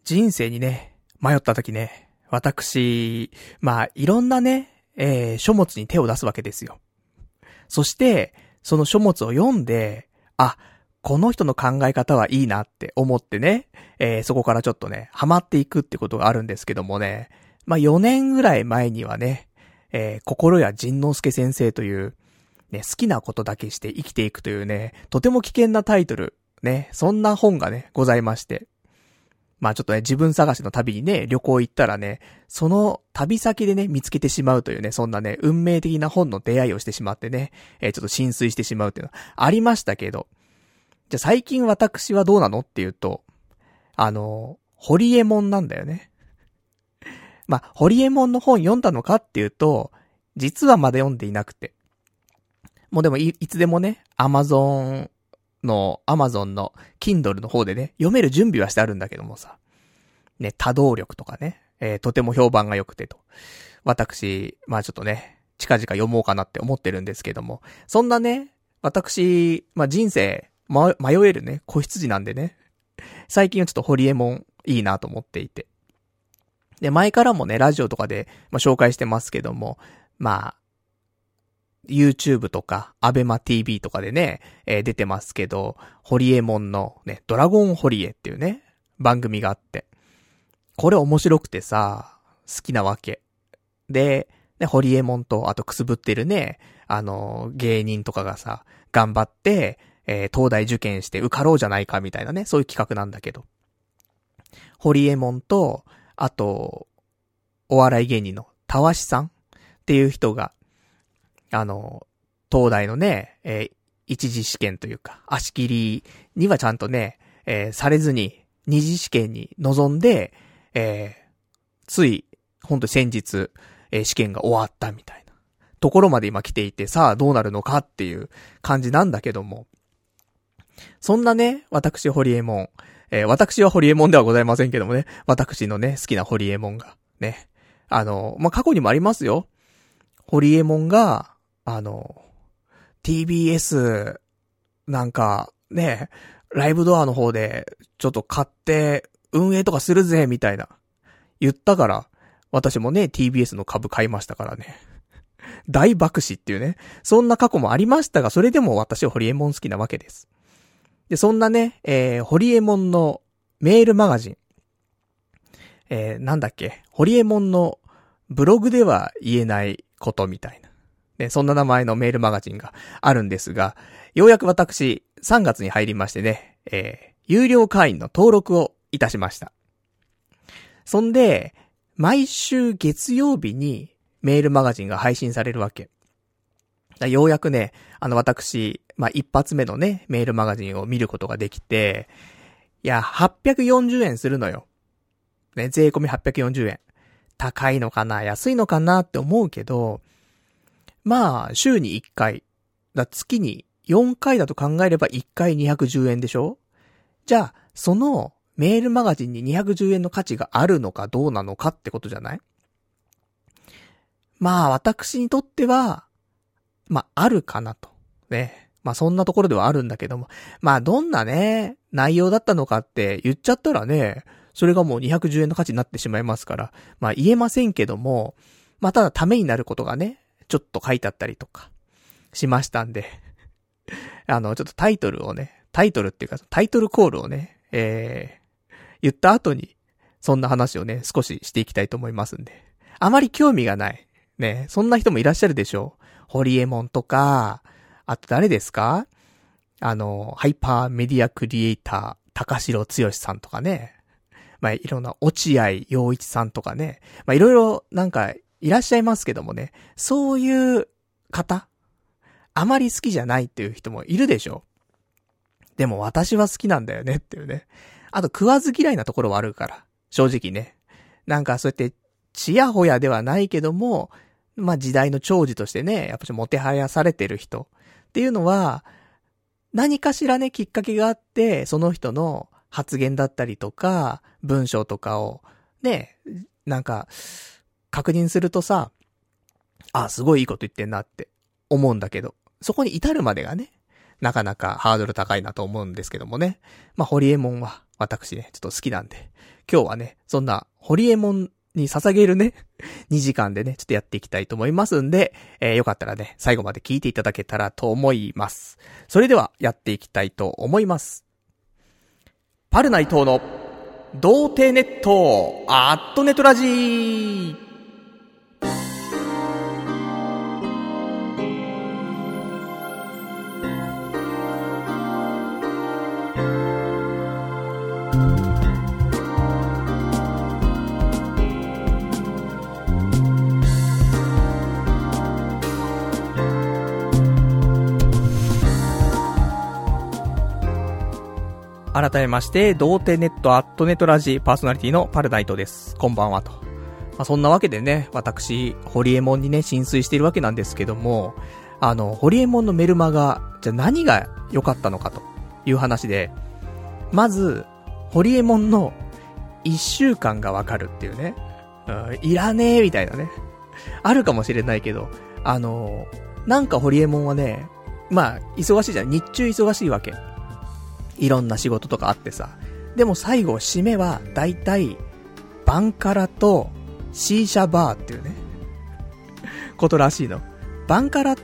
人生にね、迷った時ね、私、いろんなね、書物に手を出すわけですよ。そして、その書物を読んで、この人の考え方はいいなって思ってね、そこからちょっとね、ハマっていくってことがあるんですけどもね、4年ぐらい前にはね、心谷仁之助先生という、ね、好きなことだけして生きていくというね、とても危険なタイトル、ね、そんな本がね、ございまして。ちょっとね、自分探しの旅にね、旅行行ったらね、その旅先でね、見つけてしまうというね、そんなね、運命的な本の出会いをしてしまってね、ちょっと浸水してしまうっていうのはありましたけど、じゃあ最近私はどうなのっていうと、ホリエモンなんだよね。ホリエモンの本読んだのかっていうと、実はまだ読んでいなくて。もうでもいつでもね、アマゾンの Kindle の方でね、読める準備はしてあるんだけどもさ。ね、多動力とかね、とても評判が良くてと。私、ちょっとね、近々読もうかなって思ってるんですけども。そんなね、私、人生、迷えるね、子羊なんでね。最近はちょっとホリエモンいいなと思っていて。で、前からもね、ラジオとかで、紹介してますけども、YouTube とか、アベマ TV とかでね、出てますけど、ホリエモンのね、ドラゴンホリエっていうね、番組があって。これ面白くてさ、好きなわけ。で、ね、ホリエモンと、あとくすぶってるね、芸人とかがさ、頑張って、東大受験して受かろうじゃないかみたいなね、そういう企画なんだけど。ホリエモンと、あと、お笑い芸人のたわしさんっていう人が、東大のね、一次試験というか、足切りにはちゃんとね、されずに、二次試験に臨んで、つい、ほんと先日、試験が終わったみたいなところまで今来ていて、さあどうなるのかっていう感じなんだけども、そんなね、私ホリエモン、私はホリエモンではございませんけどもね、私のね、好きなホリエモンが、ね、過去にもありますよ。ホリエモンが、TBS、なんか、ね、ライブドアの方で、ちょっと買って、運営とかするぜ、みたいな。言ったから、私もね、TBS の株買いましたからね。大爆死っていうね。そんな過去もありましたが、それでも私はホリエモン好きなわけです。で、そんなね、ホリエモンのメールマガジン。なんだっけ、ホリエモンのブログでは言えないことみたいな。ね、そんな名前のメールマガジンがあるんですが、ようやく私、3月に入りましてね、有料会員の登録をいたしました。そんで、毎週月曜日にメールマガジンが配信されるわけ。ようやくね、私、一発目のね、メールマガジンを見ることができて、いや、840円するのよ。ね、税込み840円。高いのかな、安いのかなって思うけど、週に1回。月に4回だと考えれば1回210円でしょ？じゃあ、そのメールマガジンに210円の価値があるのかどうなのかってことじゃない？私にとっては、あるかなと。ね。そんなところではあるんだけども。どんなね、内容だったのかって言っちゃったらね、それがもう210円の価値になってしまいますから、言えませんけども、ただためになることがね、ちょっと書いてあったりとか、しましたんで、ちょっとタイトルっていうか、タイトルコールをね、言った後に、そんな話をね、少ししていきたいと思いますんで。あまり興味がない。ね、そんな人もいらっしゃるでしょう。ホリエモンとか、あと誰ですか？ハイパーメディアクリエイター、高城剛さんとかね。いろんな落合陽一さんとかね。いろいろなんかいらっしゃいますけどもね。そういう方、あまり好きじゃないっていう人もいるでしょう。でも私は好きなんだよねっていうね。あと食わず嫌いなところはあるから。正直ね。なんかそうやって、ちやほやではないけども、時代の寵児としてね、やっぱりもてはやされてる人っていうのは、何かしらね、きっかけがあって、その人の発言だったりとか、文章とかを、ね、なんか、確認するとさ、すごいいいこと言ってんなって思うんだけど、そこに至るまでがね、なかなかハードル高いなと思うんですけどもね。ホリエモンは私ね、ちょっと好きなんで、 今日はね、そんな、ホリエモンに捧げるね、2時間でね、ちょっとやっていきたいと思いますんで、よかったらね、最後まで聞いていただけたらと思います。それでは、やっていきたいと思います。パルナイトの、童貞ネット、アットネトラジー。改めまして、童貞ネットアットネトラジパーソナリティのパルナイトです。こんばんはと。そんなわけでね、私、ホリエモンにね、浸水しているわけなんですけども、ホリエモンのメルマガ、じゃあ何が良かったのかという話で、まず、ホリエモンの1週間がわかるっていうね、いらねえみたいなね、あるかもしれないけど、なんかホリエモンはね、忙しいじゃん。日中忙しいわけ。いろんな仕事とかあってさ。でも最後、締めは、だいたい、バンカラと、シーシャバーっていうね、ことらしいの。バンカラって、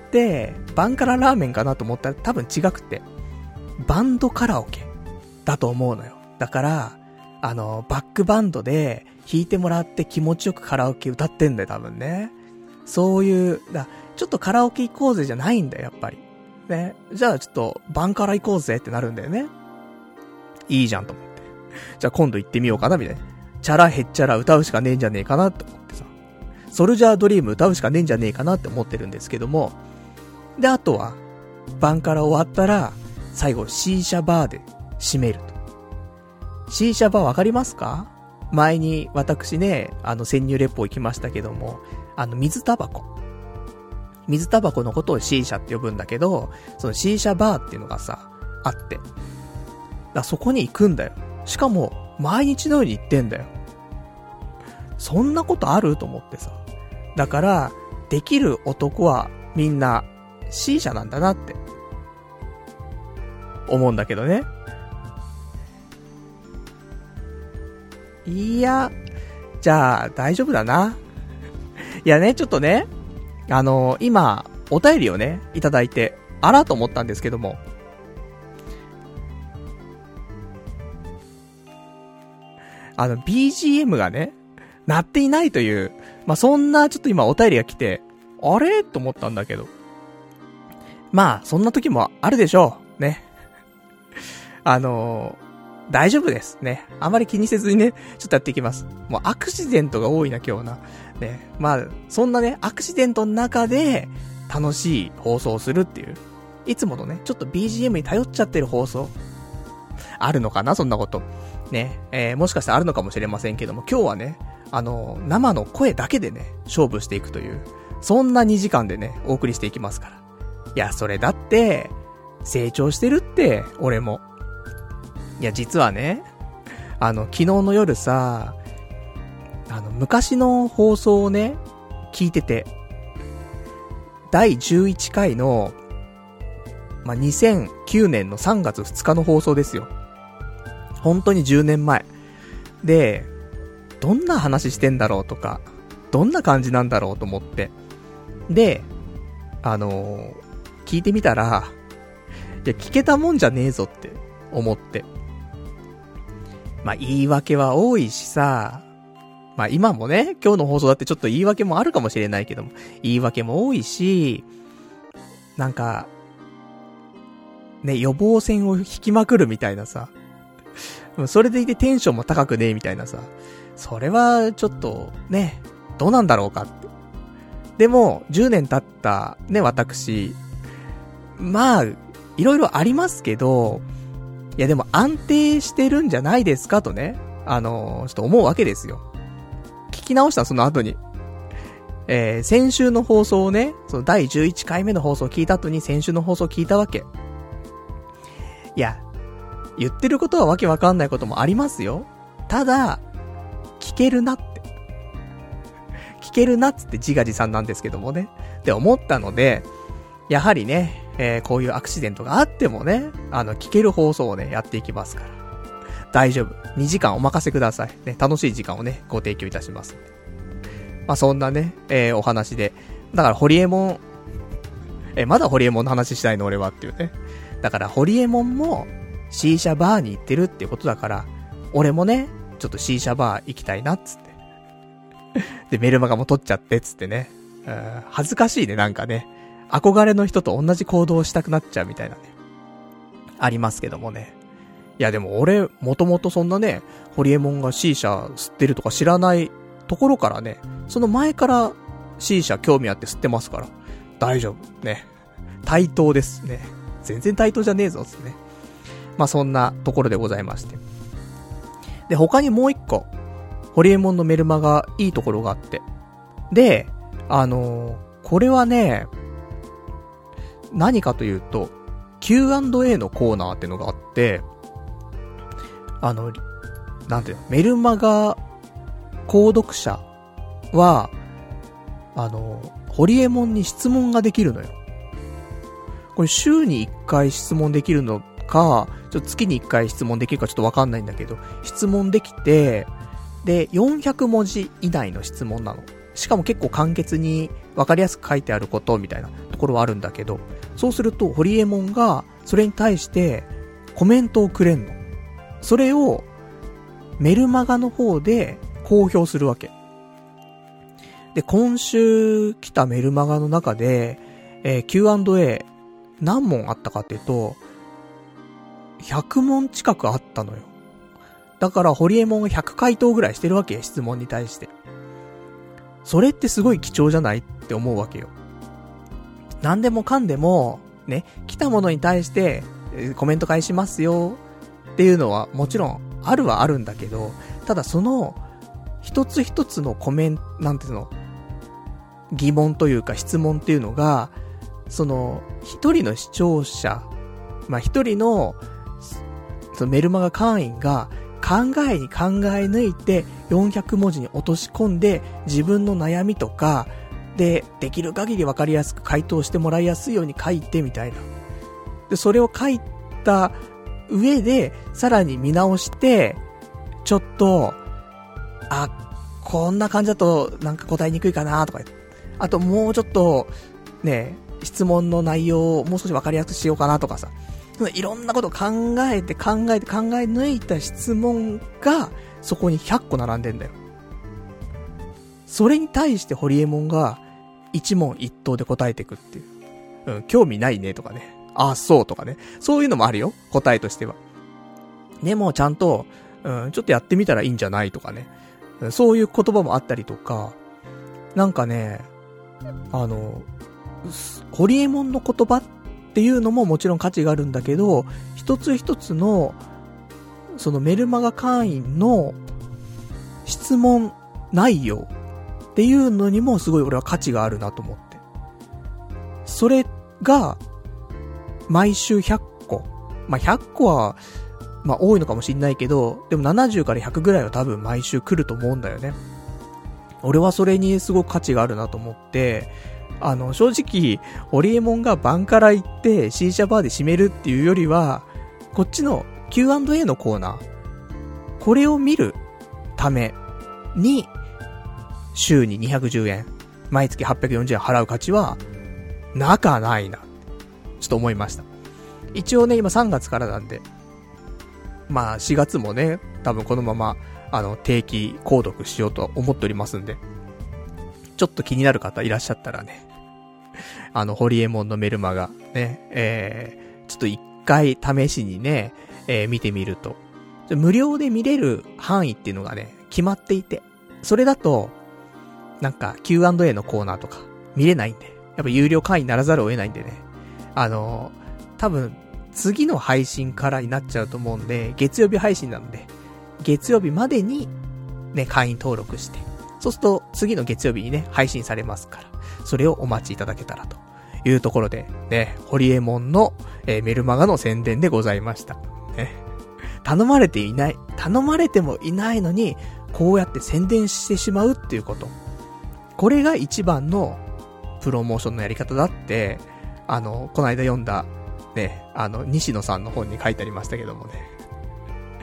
バンカララーメンかなと思ったら多分違くて、バンドカラオケだと思うのよ。だから、バックバンドで弾いてもらって気持ちよくカラオケ歌ってんだよ、多分ね。そういう、ちょっとカラオケ行こうぜじゃないんだよ、やっぱり。ね。じゃあちょっと、バンカラ行こうぜってなるんだよね。いいじゃんと思って。じゃあ今度行ってみようかなみたいな。チャラヘッチャラ歌うしかねえんじゃねえかなと思ってさ。ソルジャードリーム歌うしかねえんじゃねえかなって思ってるんですけども。で、あとは、バンカラ終わったら、最後、シーシャバーで締めると。シーシャバーわかりますか？前に私ね、潜入レポ行きましたけども、水タバコ。水タバコのことをシーシャって呼ぶんだけど、そのシーシャバーっていうのがさ、あって。そこに行くんだよ。しかも、毎日のように行ってんだよ。そんなことあると思ってさ。だから、できる男はみんな C 社なんだなって、思うんだけどね。いや、じゃあ、大丈夫だな。いやね、ちょっとね、今、お便りをね、いただいて、あらと思ったんですけども、BGM がね、鳴っていないという、そんなちょっと今お便りが来て、あれと思ったんだけど。そんな時もあるでしょう。ね。大丈夫です。ね。あまり気にせずにね、ちょっとやっていきます。もうアクシデントが多いな、今日な。ね。そんなね、アクシデントの中で、楽しい放送をするっていう。いつものね、ちょっと BGM に頼っちゃってる放送。あるのかな、そんなこと。ね。もしかしたらあるのかもしれませんけども、今日はね、生の声だけでね、勝負していくという、そんな2時間でね、お送りしていきますから。いや、それだって、成長してるって、俺も。いや、実はね、昨日の夜さ、昔の放送をね、聞いてて、第11回の、2009年の3月2日の放送ですよ。本当に10年前。で、どんな話してんだろうとか、どんな感じなんだろうと思って。で、聞いてみたら、いや、聞けたもんじゃねえぞって思って。言い訳は多いしさ、今もね、今日の放送だってちょっと言い訳もあるかもしれないけども、言い訳も多いし、なんか、ね、予防線を引きまくるみたいなさ、それでいてテンションも高くねえみたいなさ、それはちょっとね、どうなんだろうかって。でも、10年経ったね、私、いろいろありますけど、いやでも安定してるんじゃないですかとね、ちょっと思うわけですよ。聞き直したその後に。先週の放送をね、その第11回目の放送を聞いた後に先週の放送を聞いたわけ。いや、言ってることはわけわかんないこともありますよ。ただ、聞けるなって。聞けるなっつって自画自賛なんですけどもね。って思ったので、やはりね、こういうアクシデントがあってもね、聞ける放送をね、やっていきますから。 大丈夫。2時間お任せください。ね、楽しい時間をね、ご提供いたします。まあ、そんなね、お話で。だから、ホリエモン、まだホリエモンの話したいの俺はっていうね。だから、ホリエモンも、シーシャバーに行ってるっていうことだから、俺もね、ちょっとシーシャバー行きたいなっつって。で、メルマガも取っちゃってっつってね。恥ずかしいね、なんかね。憧れの人と同じ行動をしたくなっちゃうみたいなね。ありますけどもね。いやでも俺、もともとそんなね、ホリエモンが C 社吸ってるとか知らないところからね、その前から C 社興味あって吸ってますから、大丈夫。ね。対等ですね。全然対等じゃねえぞっすね。まあそんなところでございまして。で、他にもう一個、ホリエモンのメルマガいいところがあって。で、これはね、何かというと、Q&A のコーナーってのがあって、なんていうの、メルマガ購読者は、ホリエモンに質問ができるのよ。これ週に1回質問できるのか、ちょっと月に1回質問できるかちょっとわかんないんだけど、質問できて、で、400文字以内の質問なの。しかも結構簡潔にわかりやすく書いてあることみたいなところはあるんだけど、そうするとホリエモンがそれに対してコメントをくれんの。それをメルマガの方で公表するわけ。で、今週来たメルマガの中で、Q&A 何問あったかっていうと、100問近くあったのよ。だからホリエモンが100回答ぐらいしてるわけよ、質問に対して。それってすごい貴重じゃないって思うわけよ。何でもかんでも、ね、来たものに対して、コメント返しますよっていうのはもちろんあるはあるんだけど、ただその、一つ一つのコメント、なんていうの、疑問というか質問っていうのが、その、一人の視聴者、まあ、一人の、そのメルマガ会員が考えに考え抜いて400文字に落とし込んで自分の悩みとかでできる限り分かりやすく回答してもらいやすいように書いてみたいな。で、それを書いた上でさらに見直してちょっとこんな感じだとなんか答えにくいかなとか、あともうちょっとね、質問の内容をもう少し分かりやすくしようかなとかさ、いろんなことを考え抜いた質問がそこに100個並んでんだよ。それに対してホリエモンが一問一答で答えていくっていう。興味ないねとかね。そうとかね。そういうのもあるよ。答えとしては。でもちゃんと、ちょっとやってみたらいいんじゃないとかね。そういう言葉もあったりとか、なんかね、ホリエモンの言葉っていうのももちろん価値があるんだけど、一つ一つのそのメルマガ会員の質問内容っていうのにもすごい俺は価値があるなと思って、それが毎週100個、まあ、100個はまあ多いのかもしんないけど、でも70から100ぐらいは多分毎週来ると思うんだよね。俺はそれにすごく価値があるなと思って、正直、ホリエモンがバンカラ行って、シーシャバーで締めるっていうよりは、こっちの Q&A のコーナー、これを見るために、週に210円、毎月840円払う価値は、なかないな、ちょっと思いました。一応ね、今3月からなんで、まあ4月もね、多分このまま、定期購読しようと思っておりますんで、ちょっと気になる方いらっしゃったらね、ホリエモンのメルマガね、ちょっと一回試しにね、見てみると、無料で見れる範囲っていうのがね、決まっていて、それだと、なんか Q&A のコーナーとか見れないんで、やっぱ有料会員にならざるを得ないんでね、多分次の配信からになっちゃうと思うんで、月曜日配信なので、月曜日までにね、会員登録して、そうすると次の月曜日にね、配信されますから、それをお待ちいただけたらというところで、ね、ホリエモンの、メルマガの宣伝でございました。ね。頼まれてもいないのに、こうやって宣伝してしまうっていうこと。これが一番のプロモーションのやり方だって、この間読んだ、ね、西野さんの本に書いてありましたけどもね。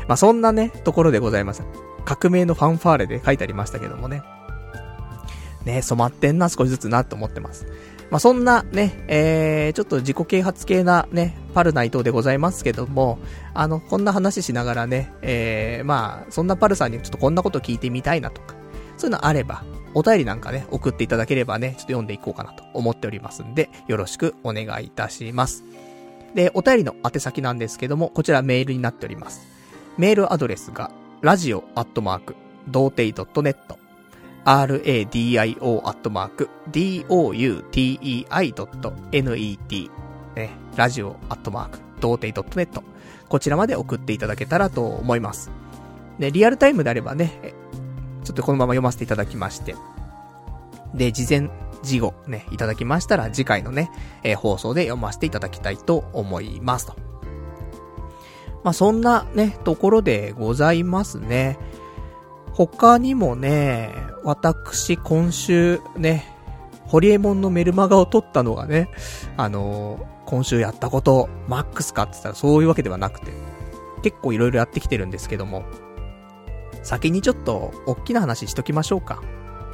まあ、そんなね、ところでございます。革命のファンファーレで書いてありましたけどもね。ね、染まってんな、少しずつなって思ってます。まあ、そんなね、ちょっと自己啓発系なね、パルナイトでございますけども、こんな話しながらね、まあ、そんなパルさんにちょっとこんなこと聞いてみたいなとか、そういうのあれば、お便りなんかね、送っていただければね、ちょっと読んでいこうかなと思っておりますんで、よろしくお願いいたします。で、お便りの宛先なんですけども、こちらメールになっております。メールアドレスが、radio@doutei.net radio@doutei.net ね、radio@doutei.net こちらまで送っていただけたらと思います。で、リアルタイムであればね、ちょっとこのまま読ませていただきまして、で、事前事後ね、いただきましたら次回のね、放送で読ませていただきたいと思いますと。まあ、そんなね、ところでございますね。他にもね、私今週ね、ホリエモンのメルマガを撮ったのがね、今週やったこと、マックスかって言ったらそういうわけではなくて、結構いろいろやってきてるんですけども、先にちょっと、大きな話しときましょうか。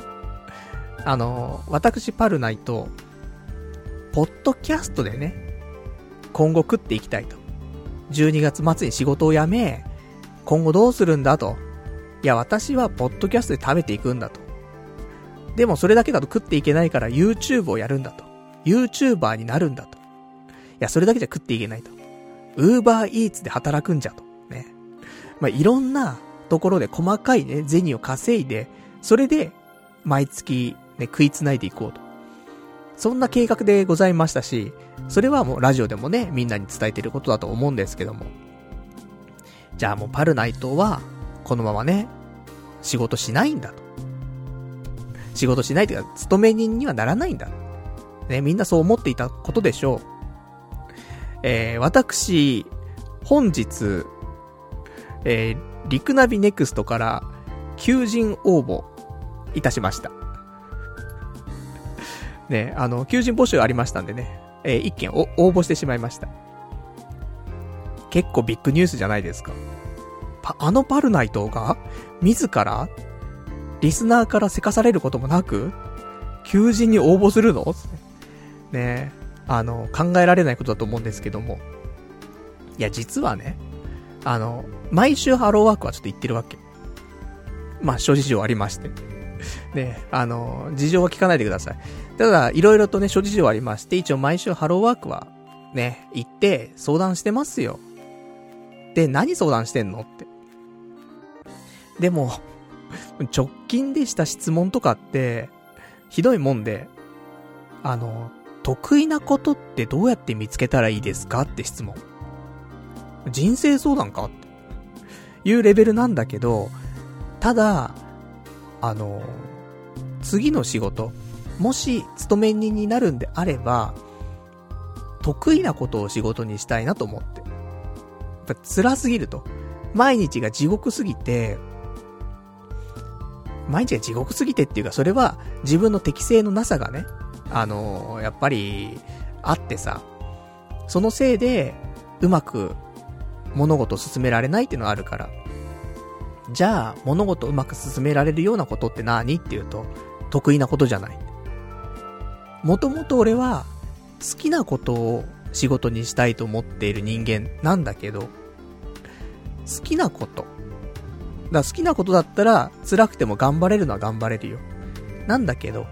私パルナイト、ポッドキャストでね、今後食っていきたいと。12月末に仕事を辞め、今後どうするんだと。いや、私はポッドキャストで食べていくんだと。でもそれだけだと食っていけないから YouTube をやるんだと。YouTuber になるんだと。いや、それだけじゃ食っていけないと。Uber Eats で働くんじゃと。ね。まあ、いろんなところで細かいね、銭を稼いで、それで、毎月ね、食いつないでいこうと。そんな計画でございましたし、それはもうラジオでもね、みんなに伝えていることだと思うんですけども。じゃあもうパルナイトは、このままね、仕事しないんだと。仕事しないというか、勤め人にはならないんだ。ね、みんなそう思っていたことでしょう。私、本日、リクナビネクストから求人応募いたしました。ね、求人募集ありましたんでね、一件応募してしまいました。結構ビッグニュースじゃないですか。パルナイトが自らリスナーからせかされることもなく求人に応募するのね、考えられないことだと思うんですけども、いや実はね、毎週ハローワークはちょっと言ってるわけ。まあ諸事情ありましてね、事情は聞かないでください。ただいろいろとね諸事情ありまして、一応毎週ハローワークはね行って相談してますよ。で、何相談してんのって。でも直近でした質問とかってひどいもんで、得意なことってどうやって見つけたらいいですかって質問。人生相談かっていうレベルなんだけど、ただ次の仕事、もし勤め人になるんであれば得意なことを仕事にしたいなと思って。やっぱ辛すぎると、毎日が地獄すぎて、毎日が地獄すぎてっていうか、それは自分の適性のなさがね、やっぱりあってさ、そのせいでうまく物事を進められないっていうのがあるから、じゃあ物事をうまく進められるようなことって何っていうと、得意なことじゃない。もともと俺は好きなことを仕事にしたいと思っている人間なんだけど、好きなこと。好きなことだったら辛くても頑張れるのは頑張れるよ。なんだけど、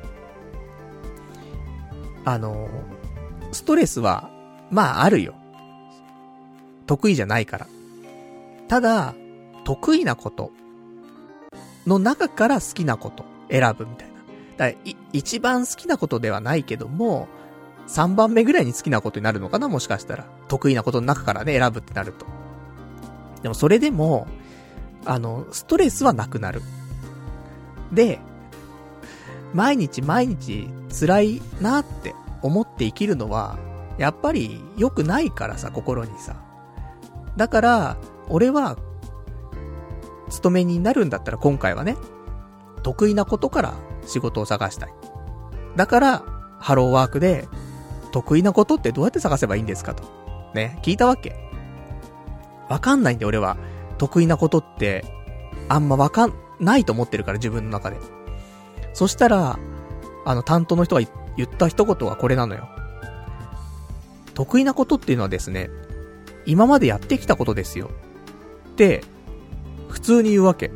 ストレスはまああるよ。得意じゃないから。ただ得意なことの中から好きなこと選ぶみたいな。だから一番好きなことではないけども、3番目ぐらいに好きなことになるのかな、もしかしたら。得意なことの中からね、選ぶってなると。でもそれでも、ストレスはなくなる。で、毎日毎日辛いなって思って生きるのは、やっぱり良くないからさ、心にさ。だから、俺は、勤めになるんだったら今回はね、得意なことから仕事を探したい。だから、ハローワークで、得意なことってどうやって探せばいいんですかと。ね、聞いたわけ。わかんないんで俺は。 得意なことってあんまわかんないと思ってるから自分の中で。そしたら担当の人が言った一言はこれなのよ。得意なことっていうのはですね、今までやってきたことですよって普通に言うわけ。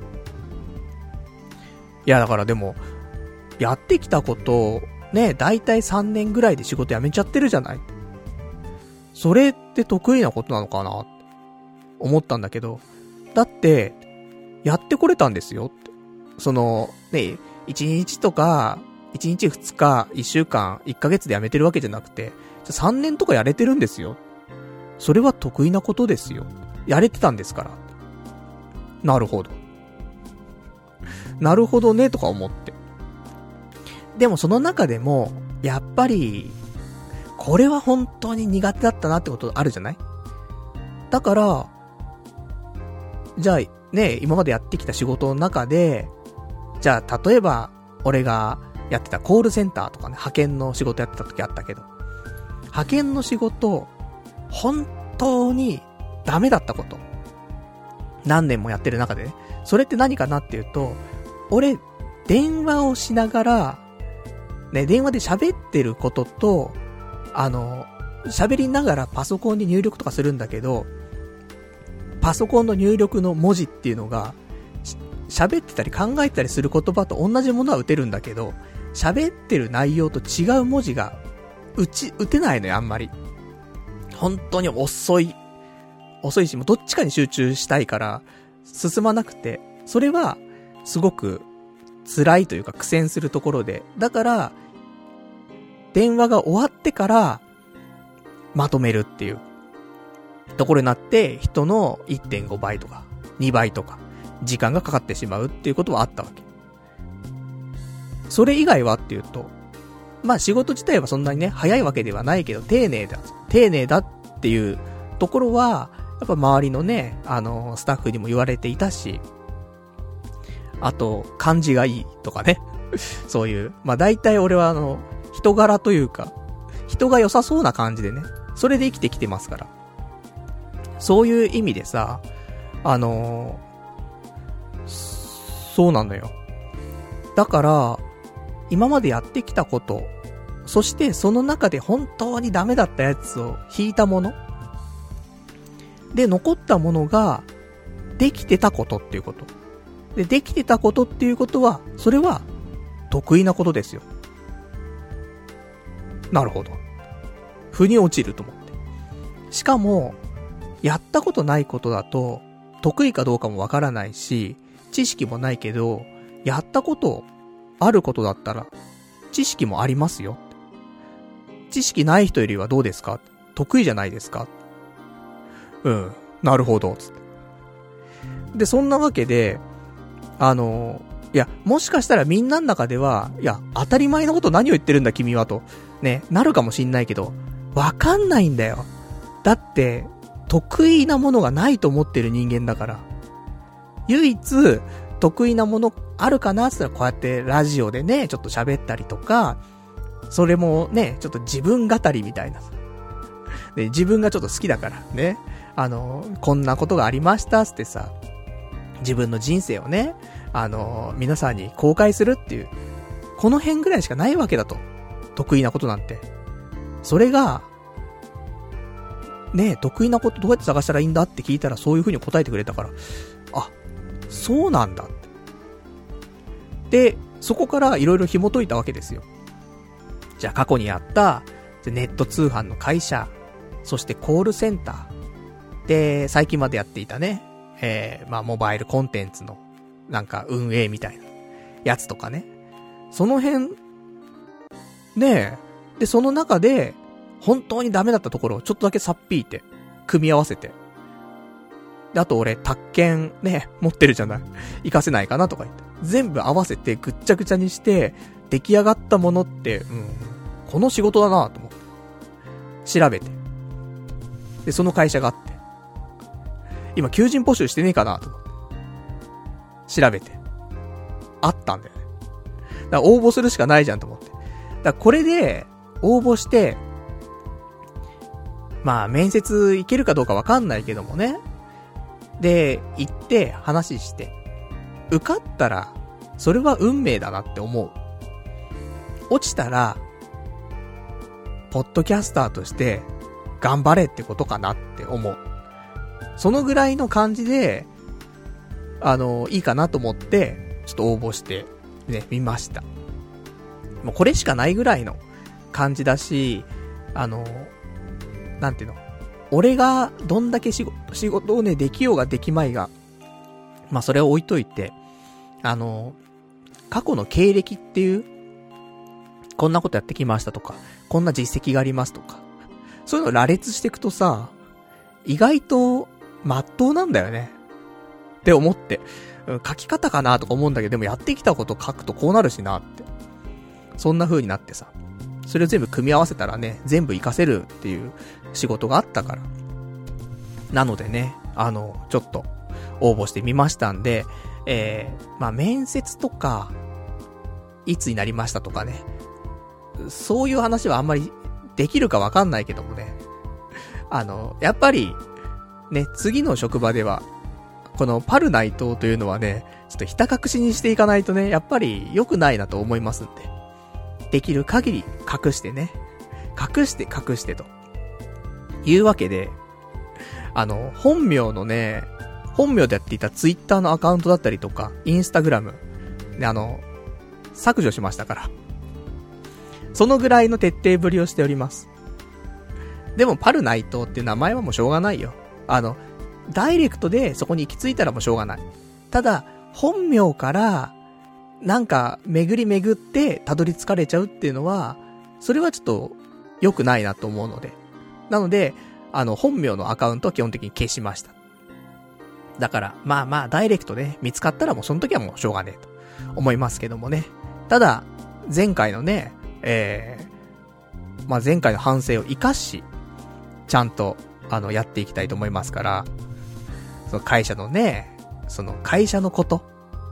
いやだからでもやってきたことね、だいたい3年ぐらいで仕事辞めちゃってるじゃない。それって得意なことなのかなって思ったんだけど、だってやってこれたんですよって。そのね、1日とか1日2日1週間1ヶ月で辞めてるわけじゃなくて、3年とかやれてるんですよ。それは得意なことですよ。やれてたんですから。なるほど。なるほどねとか思って。でもその中でもやっぱりこれは本当に苦手だったなってことあるじゃない？だからじゃあね、今までやってきた仕事の中で、じゃあ例えば俺がやってたコールセンターとかね、派遣の仕事やってた時あったけど、派遣の仕事本当にダメだったこと、何年もやってる中でね、それって何かなっていうと、俺電話をしながらね、電話で喋ってることと喋りながらパソコンに入力とかするんだけど、パソコンの入力の文字っていうのが喋ってたり考えたりする言葉と同じものは打てるんだけど、喋ってる内容と違う文字が打てないのよ、あんまり。本当に遅いし、もうどっちかに集中したいから進まなくて、それはすごく辛いというか苦戦するところで、だから電話が終わってからまとめるっていうところになって、人の 1.5 倍とか2倍とか時間がかかってしまうっていうことはあったわけ。それ以外はっていうと、まあ仕事自体はそんなにね早いわけではないけど、丁寧だっていうところはやっぱ周りのねスタッフにも言われていたし、あと感じがいいとかねそういう、まあ大体俺は人柄というか人が良さそうな感じでね、それで生きてきてますから、そういう意味でさ、そうなのよ。だから今までやってきたこと、そしてその中で本当にダメだったやつを引いたもので、残ったものができてたことっていうことで、できてたことっていうことは、それは得意なことですよ。なるほど。腑に落ちると思って。しかもやったことないことだと得意かどうかもわからないし、知識もないけど、やったことあることだったら知識もありますよ。知識ない人よりはどうですか？得意じゃないですか？なるほどつって。でそんなわけでいやもしかしたらみんなの中では、いや当たり前のこと何を言ってるんだ君はとねなるかもしんないけど、わかんないんだよ。だって得意なものがないと思ってる人間だから。唯一得意なものあるかなって言ったら、こうやってラジオでねちょっと喋ったりとか、それもねちょっと自分語りみたいなで、自分がちょっと好きだからね、こんなことがありましたってさ、自分の人生をね皆さんに公開するっていう、この辺ぐらいしかないわけだと、得意なことなんて。それがね、得意なことどうやって探したらいいんだって聞いたら、そういう風に答えてくれたから、あ、そうなんだって。でそこからいろいろ紐解いたわけですよ。じゃあ過去にあったネット通販の会社、そしてコールセンターで最近までやっていたね、まあモバイルコンテンツのなんか運営みたいなやつとかね、その辺ね、でその中で本当にダメだったところをちょっとだけさっぴいて組み合わせて、であと俺宅建ね持ってるじゃない、活かせないかなとか言って全部合わせてぐっちゃぐちゃにして出来上がったものって、この仕事だなと思って調べて、でその会社があって、今求人募集してねえかなと思って調べてあったんだよね。だから応募するしかないじゃんと思って、だからこれで応募して、まあ面接いけるかどうかわかんないけどもね、 で、行って話して、受かったら、それは運命だなって思う。落ちたら、ポッドキャスターとして頑張れってことかなって思う。そのぐらいの感じで、いいかなと思って、ちょっと応募して、ね、見ました。もうこれしかないぐらいの感じだし、なんていうの、俺がどんだけ仕事をね、できようができまいが、まあそれを置いといて、過去の経歴っていう、こんなことやってきましたとか、こんな実績がありますとか、そういうのを羅列していくとさ、意外と、まっとうなんだよね。って思って、書き方かなとか思うんだけど、でもやってきたこと書くとこうなるしなって。そんな風になってさ、それを全部組み合わせたらね、全部活かせるっていう仕事があったから。なのでね、ちょっと応募してみましたんで、まあ、面接とか、いつになりましたとかね、そういう話はあんまりできるかわかんないけどもね、やっぱり、ね、次の職場では、このパル内藤というのはね、ちょっとひた隠しにしていかないとね、やっぱり良くないなと思いますんで、できる限り隠してね、隠してというわけで、本名のね、本名でやっていたツイッターのアカウントだったりとか、インスタグラムで削除しましたから、そのぐらいの徹底ぶりをしております。でもパル内藤っていう名前はもうしょうがないよ。ダイレクトでそこに行き着いたらもうしょうがない。ただ、本名から、なんか、巡ってたどり着かれちゃうっていうのは、それはちょっと、良くないなと思うので。なので、本名のアカウントは基本的に消しました。だから、まあ、ダイレクトで見つかったらもうその時はもうしょうがねえと思いますけどもね。ただ、前回のね、まあ、前回の反省を活かし、ちゃんと、やっていきたいと思いますから、その会社のね、その会社のこと、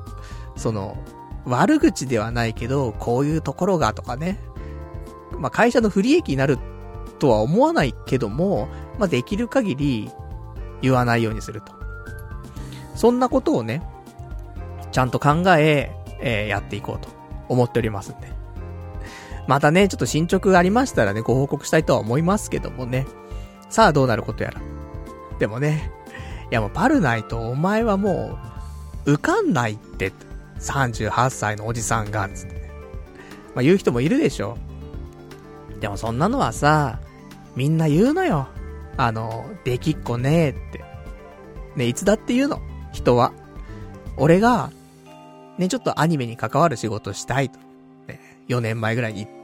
悪口ではないけど、こういうところがとかね、まあ、会社の不利益になるとは思わないけども、まあ、できる限り言わないようにすると。そんなことをね、ちゃんと考え、やっていこうと思っておりますんで。またね、ちょっと進捗がありましたらね、ご報告したいとは思いますけどもね。さあどうなることやら。でもね、いやもうパルナイトお前はもう、受かんないって、38歳のおじさんが、つってね。まあ言う人もいるでしょ。でもそんなのはさ、みんな言うのよ。できっこねえって。ね、いつだって言うの。人は。俺が、ね、ちょっとアニメに関わる仕事したいと。ね、4年前ぐらいに行って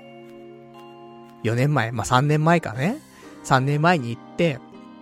。4年前、まあ3年前かね。3年前に行って、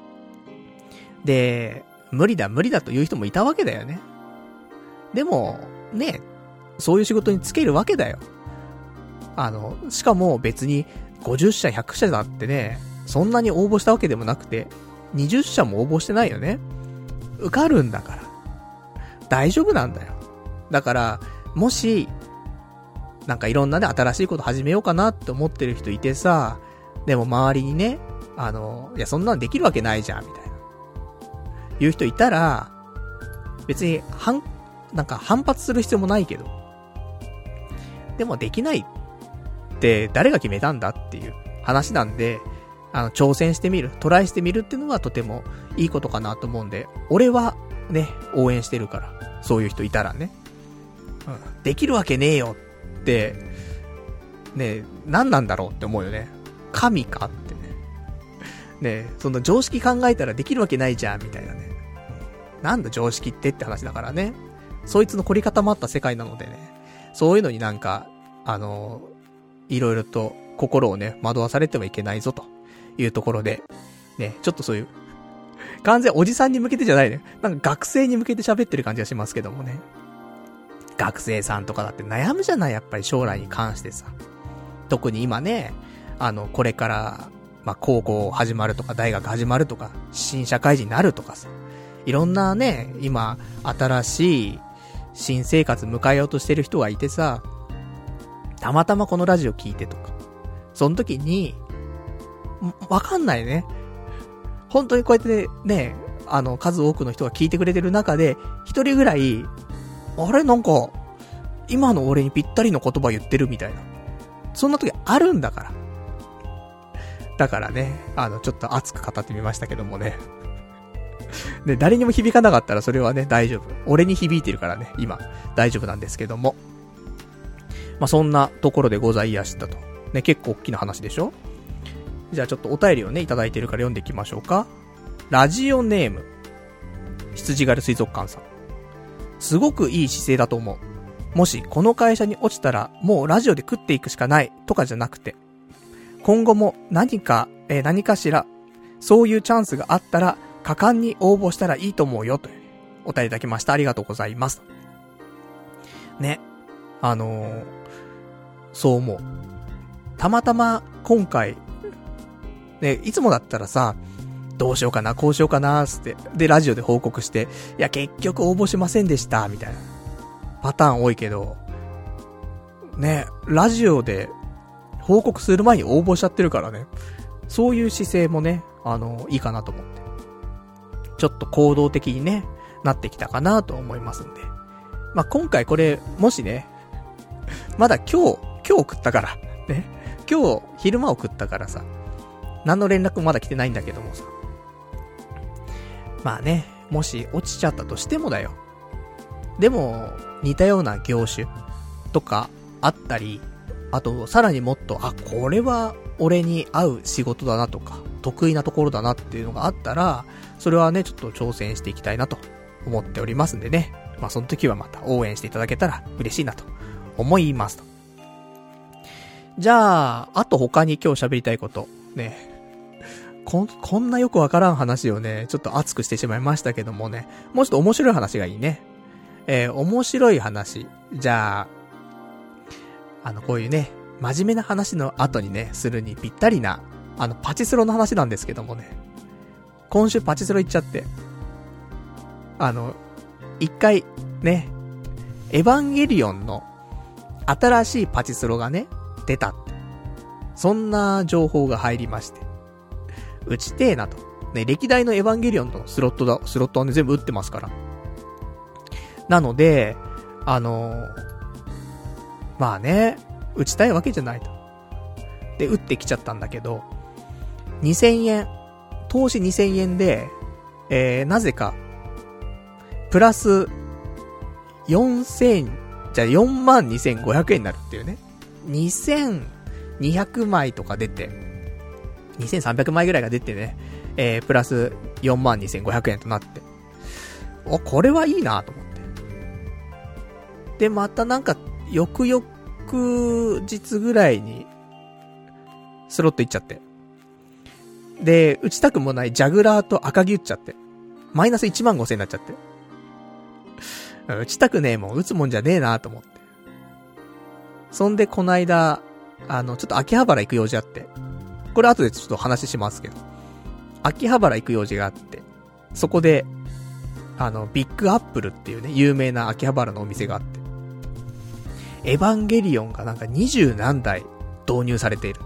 で、無理だという人もいたわけだよね。でも、ね、そういう仕事に就けるわけだよ。しかも別に50社100社だってね、そんなに応募したわけでもなくて、20社も応募してないよね。受かるんだから。大丈夫なんだよ。だから、もし、なんかいろんなね、新しいこと始めようかなって思ってる人いてさ、でも周りにね、いやそんなのできるわけないじゃん、みたいな。言う人いたら、別に、なんか反発する必要もないけど。でもできないって誰が決めたんだっていう話なんで、挑戦してみる、トライしてみるっていうのはとてもいいことかなと思うんで、俺はね、応援してるから、そういう人いたらね。うん、できるわけねえよって、ね、何なんだろうって思うよね。神かってね。ね、その常識考えたらできるわけないじゃん、みたいなね。なんだ常識ってって話だからね。そいつの凝り固まった世界なのでね。そういうのになんか、いろいろと心をね、惑わされてはいけないぞというところで、ね、ちょっとそういう、完全おじさんに向けてじゃないね。なんか学生に向けて喋ってる感じがしますけどもね。学生さんとかだって悩むじゃない、やっぱり将来に関してさ。特に今ね、これから、まあ、高校始まるとか、大学始まるとか、新社会人になるとかさ。いろんなね、今、新しい新生活迎えようとしてる人がいてさ、たまたまこのラジオ聞いてとか。その時に、わかんないね。本当にこうやってね、 数多くの人が聞いてくれてる中で、一人ぐらい、あれなんか、今の俺にぴったりの言葉言ってるみたいな。そんな時あるんだから。だからね、ちょっと熱く語ってみましたけどもね。で、誰にも響かなかったらそれはね、大丈夫。俺に響いてるからね、今、大丈夫なんですけども。まあ、そんなところでございやしたと。ね、結構大きな話でしょ？じゃあちょっとお便りをね、いただいてるから読んでいきましょうか。ラジオネーム、羊狩る水族館さん。すごくいい姿勢だと思う。もしこの会社に落ちたらもうラジオで食っていくしかないとかじゃなくて、今後も何かしらそういうチャンスがあったら果敢に応募したらいいと思うよというお便りいただきました。ありがとうございます。ね。そう思う。たまたま今回ね、いつもだったらさ、どうしようかな、こうしようかなーって、でラジオで報告して、いや結局応募しませんでしたみたいなパターン多いけど、ね、ラジオで報告する前に応募しちゃってるからね、そういう姿勢もね、いいかなと思って、ちょっと行動的にね、なってきたかなと思いますんで。まあ、今回これ、もしね、まだ今日食ったから、ね、今日昼間を食ったからさ、何の連絡もまだ来てないんだけどもさ。まあね、もし落ちちゃったとしてもだよ。でも、似たような業種とかあったり、あと、さらにもっと、これは俺に合う仕事だなとか、得意なところだなっていうのがあったら、それはね、ちょっと挑戦していきたいなと思っておりますんでね。まあ、その時はまた応援していただけたら嬉しいなと思いますと。じゃあ、あと他に今日喋りたいこと。ね。こんなよくわからん話をね、ちょっと熱くしてしまいましたけどもね。もうちょっと面白い話がいいね。面白い話。じゃあ、こういうね、真面目な話の後にね、するにぴったりな、パチスロの話なんですけどもね。今週パチスロ行っちゃって。一回、ね、エヴァンゲリオンの新しいパチスロがね、出たって。そんな情報が入りまして。打ちてえなと。ね、歴代のエヴァンゲリオンのスロットはね、全部打ってますから。なので、まあね、打ちたいわけじゃないと。で、打ってきちゃったんだけど、2000円、投資2000円で、なぜか、プラス、42,500円になるっていうね。2200枚とか出て、2300枚ぐらいが出てね、プラス 42,500 円となって。これはいいなと思って。で、またなんか、翌々日ぐらいに、スロット行っちゃって。で、打ちたくもないジャグラーと赤木打っちゃって。マイナス 15,000 円になっちゃって。打ちたくねえもん、打つもんじゃねえなと思って。そんで、こないだ、ちょっと秋葉原行く用事あって。これ後でちょっと話しますけど。秋葉原行く用事があって。そこで、ビッグアップルっていうね、有名な秋葉原のお店があって。エヴァンゲリオンがなんか20何台導入されている。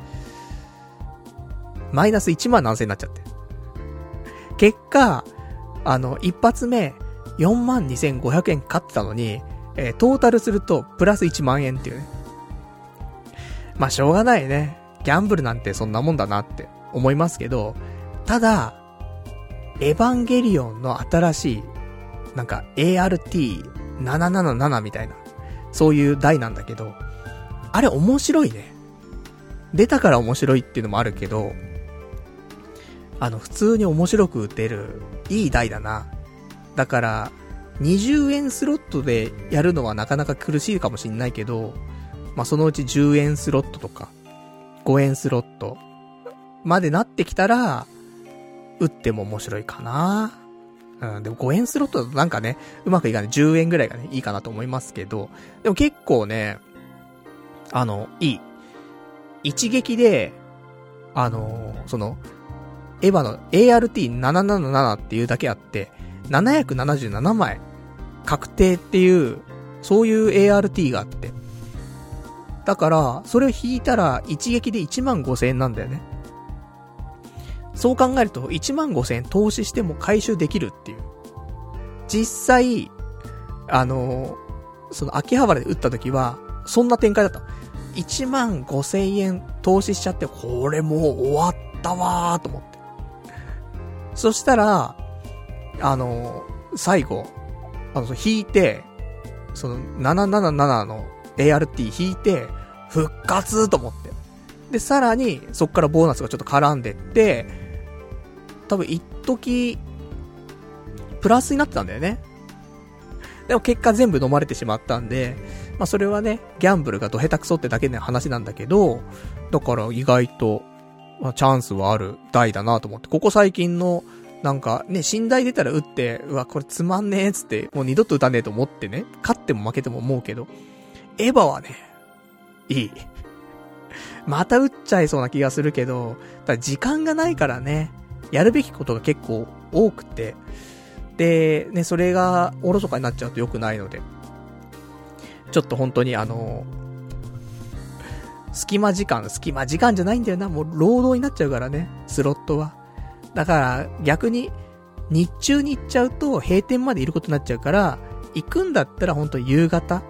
マイナス1万何千になっちゃって。結果、一発目、42,500円買ってたのに、トータルすると、プラス1万円っていうね。まあ、しょうがないね。ギャンブルなんてそんなもんだなって思いますけど、ただ、エヴァンゲリオンの新しい、なんか ART777 みたいな、そういう台なんだけど、あれ面白いね。出たから面白いっていうのもあるけど、普通に面白く打てる、いい台だな。だから、20円スロットでやるのはなかなか苦しいかもしんないけど、まあ、そのうち10円スロットとか、5円スロットまでなってきたら、打っても面白いかな。でも5円スロットだとなんかね、うまくいかない。10円ぐらいがね、いいかなと思いますけど、でも結構ね、いい。一撃で、その、エヴァの ART777 っていうだけあって、777枚確定っていう、そういう ART があって。だから、それを引いたら一撃で 15,000 円なんだよね。 そう考えると15,000円投資しても回収できるっていう。実際、その秋葉原で打った時は、そんな展開だった。15,000円投資しちゃって、これもう終わったわーと思って。そしたら、最後、引いて、その777の ART 引いて、復活と思って。で、さらに、そっからボーナスがちょっと絡んでって、多分一時、プラスになってたんだよね。でも結果全部飲まれてしまったんで、まあそれはね、ギャンブルがど下手くそってだけの話なんだけど、だから意外と、まあ、チャンスはある台だなと思って、ここ最近の、なんかね、新台出たら打って、うわ、これつまんねえっつって、もう二度と打たねえと思ってね、勝っても負けても思うけど、エヴァはね、いい。また打っちゃいそうな気がするけど、ただ時間がないからね、やるべきことが結構多くて、で、ね、それがおろそかになっちゃうと良くないので、ちょっと本当に隙間時間じゃないんだよな、もう労働になっちゃうからね、スロットは。だから逆に日中に行っちゃうと閉店までいることになっちゃうから、行くんだったら本当夕方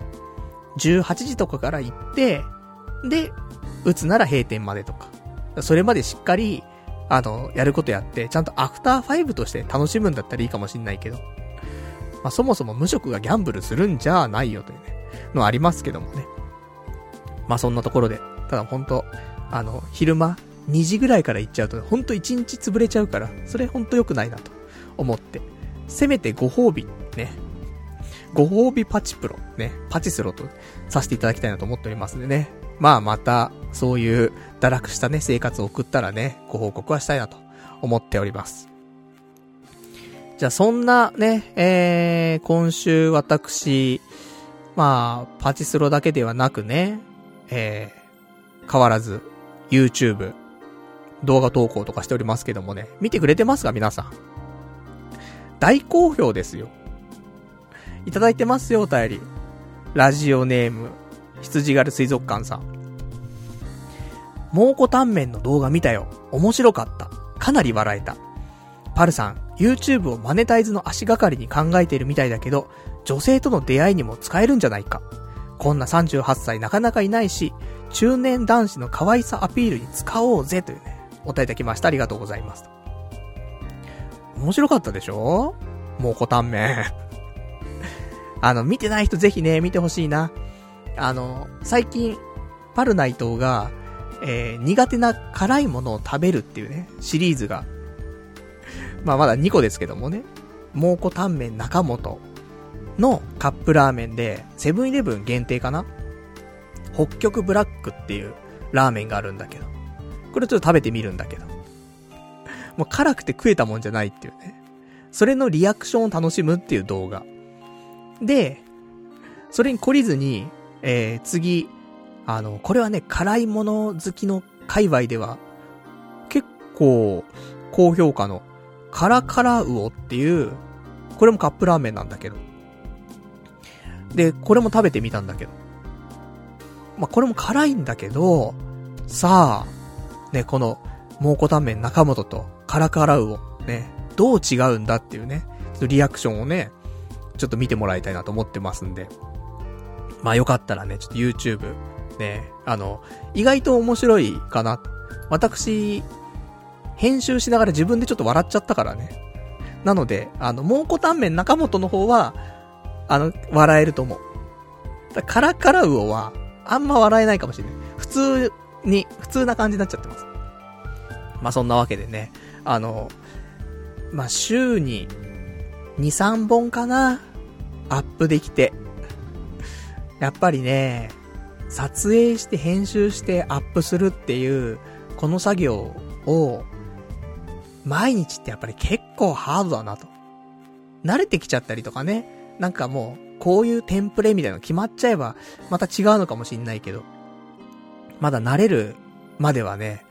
18時とかから行って、で打つなら閉店までとか、それまでしっかりやることやって、ちゃんとアフター5として楽しむんだったらいいかもしんないけど、まあそもそも無職がギャンブルするんじゃないよというねのはありますけどもね。まあそんなところで、ただ本当昼間2時ぐらいから行っちゃうと本当1日潰れちゃうから、それ本当良くないなと思って、せめてご褒美ね、ご褒美パチプロね、パチスロとさせていただきたいなと思っておりますんでね。まあまたそういう堕落したね生活を送ったらね、ご報告はしたいなと思っております。じゃあそんなね、今週私まあパチスロだけではなくね、変わらず YouTube 動画投稿とかしておりますけどもね、見てくれてますか皆さん。大好評ですよ。いただいてますよお便り。ラジオネーム羊狩る水族館さん。蒙古タンメンの動画見たよ。面白かった。かなり笑えた。パルさん、YouTube をマネタイズの足がかりに考えているみたいだけど、女性との出会いにも使えるんじゃないか。こんな38歳なかなかいないし、中年男子の可愛さアピールに使おうぜというね、お便りいただきました。ありがとうございます。面白かったでしょ？蒙古タンメン。見てない人ぜひね、見てほしいな。最近、パルナイトが、苦手な辛いものを食べるっていうね、シリーズが、まあまだ2個ですけどもね、蒙古タンメン中本のカップラーメンで、セブンイレブン限定かな？北極ブラックっていうラーメンがあるんだけど、これちょっと食べてみるんだけど、もう辛くて食えたもんじゃないっていうね、それのリアクションを楽しむっていう動画。で、それに懲りずに、次、これはね、辛いもの好きの界隈では、結構、高評価の、カラカラウオっていう、これもカップラーメンなんだけど。で、これも食べてみたんだけど。まあ、これも辛いんだけど、さあ、ね、この、蒙古タンメン中本とカラカラウオ、ね、どう違うんだっていうね、ちょっとリアクションをね、ちょっと見てもらいたいなと思ってますんで。まあよかったらね、ちょっと YouTube、ね、意外と面白いかな。私、編集しながら自分でちょっと笑っちゃったからね。なので、蒙古タンメン中本の方は、笑えると思う。カラカラウオは、あんま笑えないかもしれない。普通な感じになっちゃってます。まあそんなわけでね、まあ週に、2、3本かな、アップできて。やっぱりね、撮影して編集してアップするっていう、この作業を、毎日ってやっぱり結構ハードだなと。慣れてきちゃったりとかね、なんかもう、こういうテンプレみたいなの決まっちゃえば、また違うのかもしんないけど、まだ慣れるまではね、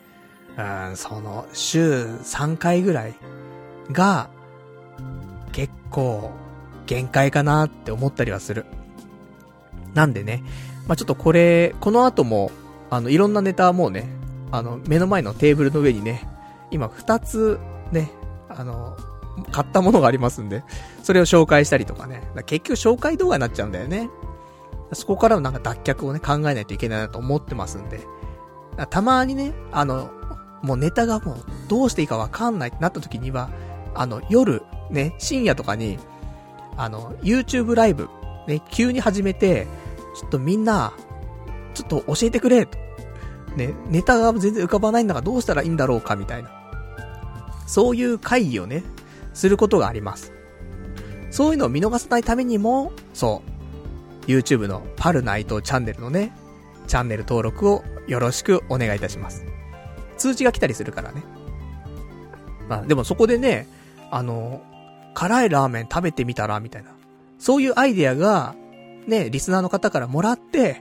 週3回ぐらいが、結構、限界かなって思ったりはする。なんでね、まあ、ちょっとこの後も、いろんなネタはもうね、目の前のテーブルの上にね、 今2つね、買ったものがありますんで、それを紹介したりとかね。結局紹介動画になっちゃうんだよね。そこからのなんか脱却をね、考えないといけないなと思ってますんで。たまにね、もうネタがもうどうしていいかわかんないってなった時には、夜、ね、深夜とかに、YouTube ライブ、ね、急に始めて、ちょっとみんな、ちょっと教えてくれと。ね、ネタが全然浮かばないんだからどうしたらいいんだろうかみたいな。そういう会議をね、することがあります。そういうのを見逃さないためにも、そう、YouTube のパルナイトチャンネルのね、チャンネル登録をよろしくお願いいたします。通知が来たりするからね。まあでもそこでね、辛いラーメン食べてみたら、みたいな。そういうアイデアが、ね、リスナーの方からもらって、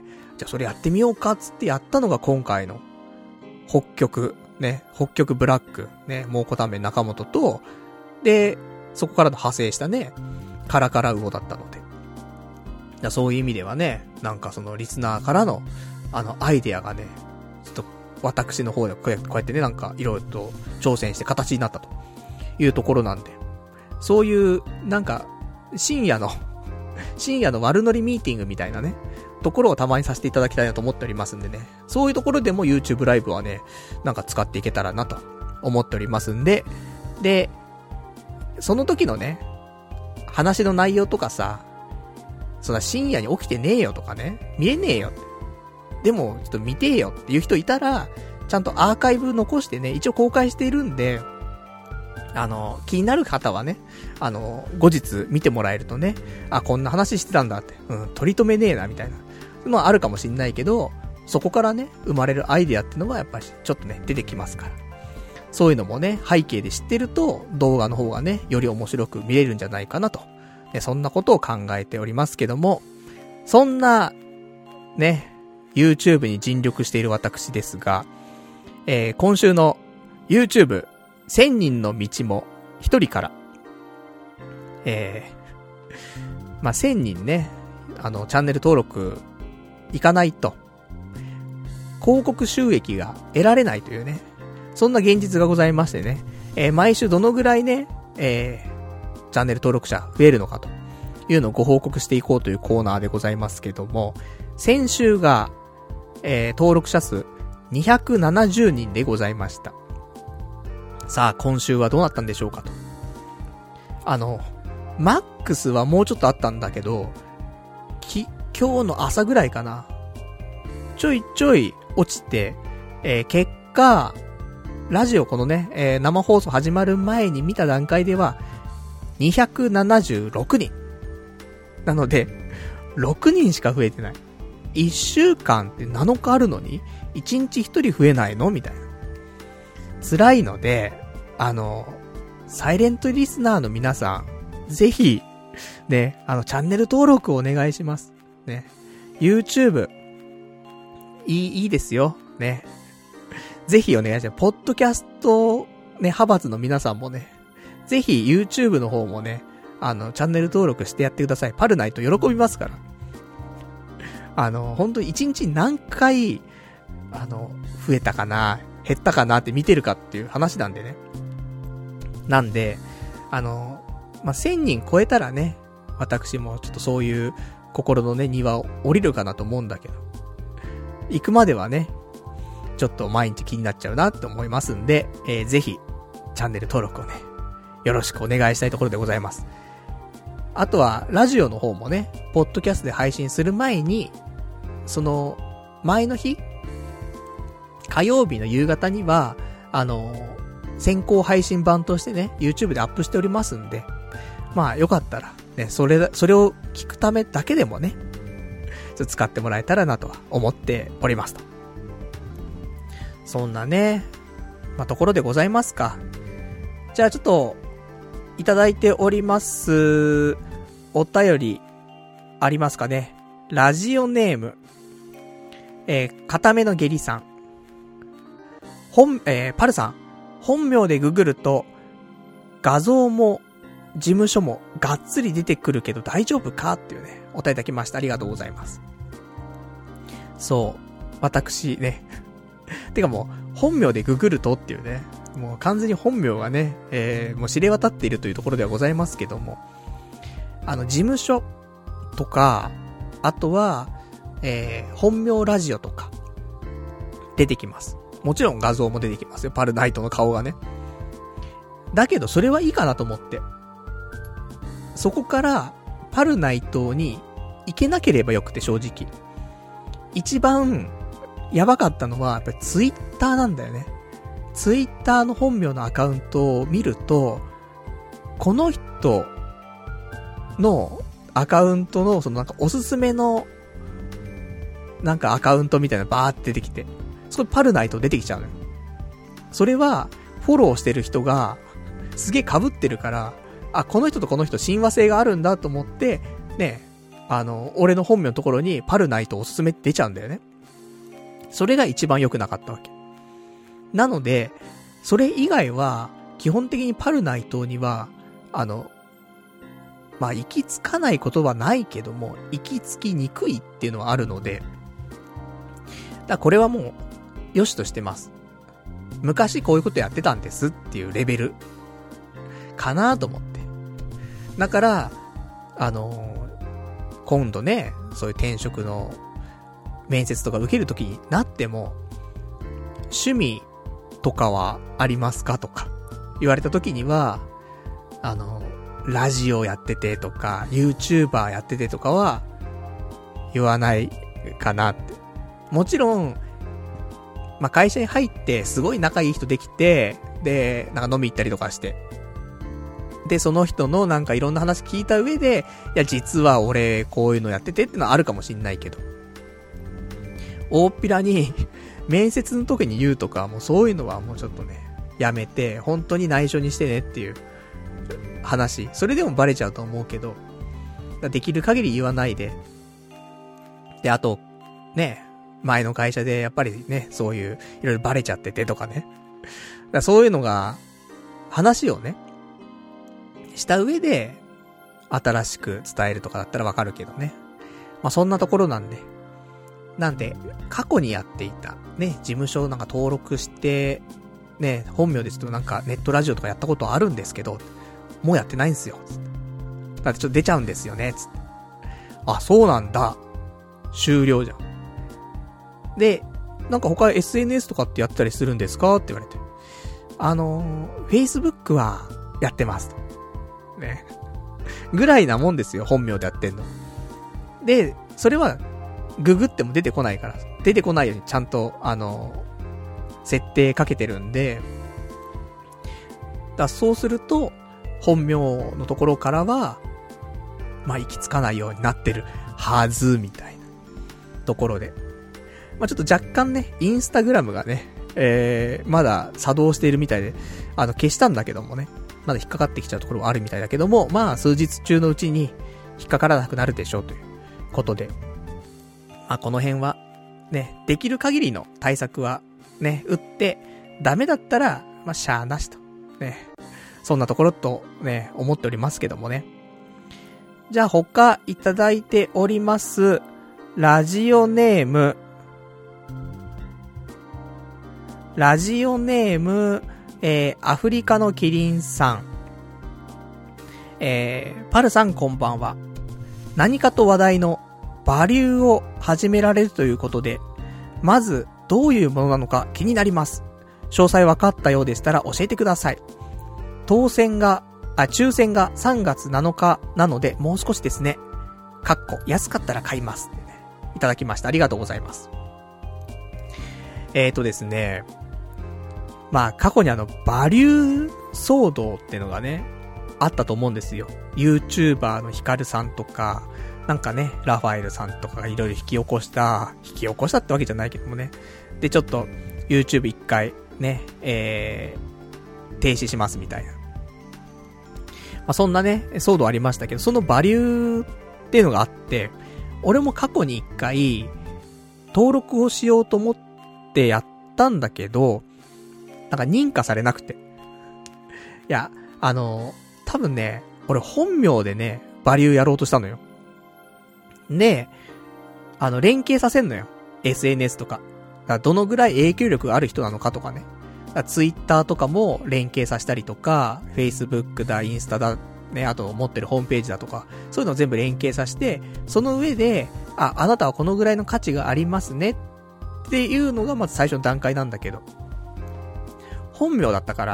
じゃあそれやってみようかっつってやったのが今回の、北極、ね、北極ブラック、ね、蒙古タンメン中本と、で、そこからの派生したね、カラカラウオだったので。そういう意味ではね、なんかそのリスナーからの、アイデアがね、ちょっと私の方でこうやってね、なんかいろいろと挑戦して形になったというところなんで、そういう、なんか、深夜の悪乗りミーティングみたいなね、ところをたまにさせていただきたいなと思っておりますんでね、そういうところでも YouTube ライブはね、なんか使っていけたらなと思っておりますんで、で、その時のね、話の内容とかさ、そんな深夜に起きてねえよとかね、見えねえよって。でも、ちょっと見てえよっていう人いたら、ちゃんとアーカイブ残してね、一応公開しているんで、気になる方はね、後日見てもらえるとね、あ、こんな話してたんだって、取り留めねえな、みたいな。のはあるかもしんないけど、そこからね、生まれるアイデアってのはやっぱりちょっとね、出てきますから。そういうのもね、背景で知ってると、動画の方がね、より面白く見れるんじゃないかなと。ね、そんなことを考えておりますけども、そんな、ね、YouTube に尽力している私ですが、今週の YouTube 1000人の道も一人から、まあ、1000人ね、チャンネル登録いかないと、広告収益が得られないというね、そんな現実がございましてね、毎週どのぐらいね、チャンネル登録者増えるのかというのをご報告していこうというコーナーでございますけども、先週が、登録者数270人でございました。さあ、今週はどうなったんでしょうかと。マックスはもうちょっとあったんだけど、今日の朝ぐらいかな。ちょいちょい落ちて、結果、ラジオこのね、生放送始まる前に見た段階では、276人。なので、6人しか増えてない。1週間って7日あるのに、1日1人増えないのみたいな。辛いので、サイレントリスナーの皆さん、ぜひ、ね、チャンネル登録をお願いします。ね。YouTube、いいですよ。ね。ぜひお願いします。ポッドキャスト、ね、派閥の皆さんもね、ぜひ YouTube の方もね、チャンネル登録してやってください。パルナイト喜びますから。本当に1日何回、増えたかな、減ったかなって見てるかっていう話なんでね。なんで、1000人超えたらね、私もちょっとそういう心のね、庭を降りるかなと思うんだけど、行くまではね、ちょっと毎日気になっちゃうなって思いますんで、ぜひ、チャンネル登録をね、よろしくお願いしたいところでございます。あとは、ラジオの方もね、ポッドキャストで配信する前に、その、前の日、火曜日の夕方には、先行配信版としてね、YouTube でアップしておりますんで、まあ、よかったら、ね、それを聞くためだけでもね、ちょっと使ってもらえたらなとは思っておりますと。そんなね、まあ、ところでございますか。じゃあちょっと、いただいております、お便り、ありますかね。ラジオネーム、固めの下痢さん。パルさん、本名でググると、画像も、事務所もがっつり出てくるけど大丈夫かっていうね、お答えいただきました。ありがとうございます。そう、私ね。てかもう、本名でググるとっていうね、 もう完全に本名がね、もう知れ渡っているというところではございますけども、事務所とか、あとは、本名ラジオとか、出てきます。もちろん画像も出てきますよ。パルナイトの顔がね。だけど、それはいいかなと思って。そこから、パルナイトに行けなければよくて、正直。一番、やばかったのは、やっぱりツイッターなんだよね。ツイッターの本名のアカウントを見ると、この人のアカウントの、そのなんかおすすめの、なんかアカウントみたいなバーって出てきて、そこパルナイト出てきちゃうのよ。それは、フォローしてる人が、すげえ被ってるから、あ、この人とこの人親和性があるんだと思って、ね、俺の本名のところにパルナイトおすすめって出ちゃうんだよね。それが一番良くなかったわけ。なので、それ以外は、基本的にパルナイトには、まあ、行き着かないことはないけども、行き着きにくいっていうのはあるので、だからこれはもう、良しとしてます。昔こういうことやってたんですっていうレベル、かなと思って。だから、今度ね、そういう転職の面接とか受けるときになっても、趣味とかはありますかとか言われたときには、ラジオやっててとか、YouTuber やっててとかは、言わないかなって。もちろん、まあ、会社に入ってすごい仲いい人できて、で、なんか飲み行ったりとかして、で、その人のなんかいろんな話聞いた上で、いや、実は俺こういうのやっててってのはあるかもしんないけど、大っぴらに、面接の時に言うとか、もうそういうのはもうちょっとね、やめて、本当に内緒にしてねっていう話。それでもバレちゃうと思うけど、できる限り言わないで。で、あと、ね、前の会社でやっぱりね、そういう、いろいろバレちゃっててとかね。だそういうのが、話をね、した上で、新しく伝えるとかだったらわかるけどね。まあ、そんなところなんで。なんで、過去にやっていた、ね、事務所なんか登録して、ね、本名ですとなんかネットラジオとかやったことあるんですけど、もうやってないんですよ。だってちょっと出ちゃうんですよね、つって。あ、そうなんだ。終了じゃん。で、なんか他 SNS とかってやったりするんですかって言われて。Facebook はやってますと。ね。ぐらいなもんですよ、本名でやってんの。で、それは、ググっても出てこないから、出てこないようにちゃんと、設定かけてるんで、だそうすると、本名のところからは、まあ、行き着かないようになってるはず、みたいなところで。まあ、ちょっと若干ね、インスタグラムがね、まだ作動しているみたいで、消したんだけどもね、まだ引っかかってきちゃうところはあるみたいだけども、まあ、数日中のうちに引っかからなくなるでしょうということで。まあ、この辺は、ね、できる限りの対策は、ね、打って、ダメだったら、まあ、しゃーなしと。ね。そんなところと、ね、思っておりますけどもね。じゃあ、他いただいております。ラジオネーム、アフリカのキリンさん。パルさんこんばんは。何かと話題のバリューを始められるということで、まずどういうものなのか気になります。詳細分かったようでしたら教えてください。抽選が3月7日なのでもう少しですね。安かったら買いますってね。いただきました。ありがとうございます。ですね。まあ過去にバリュー騒動ってのがね、あったと思うんですよ。YouTuber のヒカルさんとか、なんかね、ラファエルさんとかがいろいろ引き起こしたってわけじゃないけどもね。で、ちょっと YouTube 一回ね、停止しますみたいな。まあそんなね、騒動ありましたけど、そのバリューっていうのがあって、俺も過去に一回登録をしようと思ってやったんだけど、なんか認可されなくて。いや、多分ね、俺本名でね、バリューやろうとしたのよ。で、連携させんのよ。SNS とか。だからどのぐらい影響力がある人なのかとかね。 ツイッターとかも連携させたりとか、Facebook だ、インスタだ、ね、あと持ってるホームページだとか、そういうのを全部連携させて、その上で、あなたはこのぐらいの価値がありますねっていうのがまず最初の段階なんだけど、本名だったから、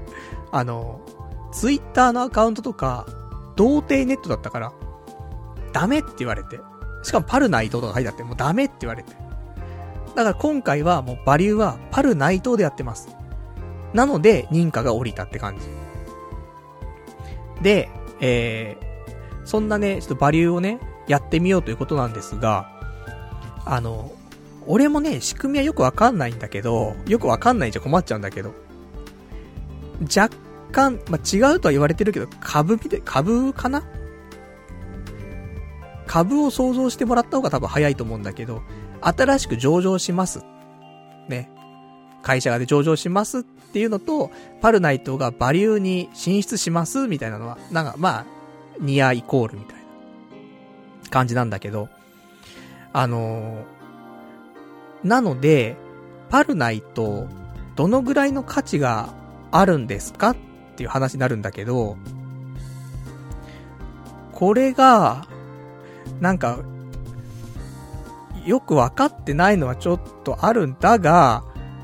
ツイッターのアカウントとか、童貞ネットだったから、ダメって言われて。しかもパルナイトとか書いてあって、もうダメって言われて。だから今回はもうバリューはパルナイトでやってます。なので、認可が降りたって感じ。で、そんなね、ちょっとバリューをね、やってみようということなんですが、俺もね、仕組みはよくわかんないんだけど、よくわかんないんじゃ困っちゃうんだけど、若干、違うとは言われてるけど、株かな？株を想像してもらった方が多分早いと思うんだけど、新しく上場します。ね。会社がで上場しますっていうのと、パルナイトがバリューに進出しますみたいなのは、なんかニアイコールみたいな感じなんだけど、なので、パルナイト、どのぐらいの価値があるんですかっていう話になるんだけど、これが、なんか、よくわかってないのはちょっとあるんだが、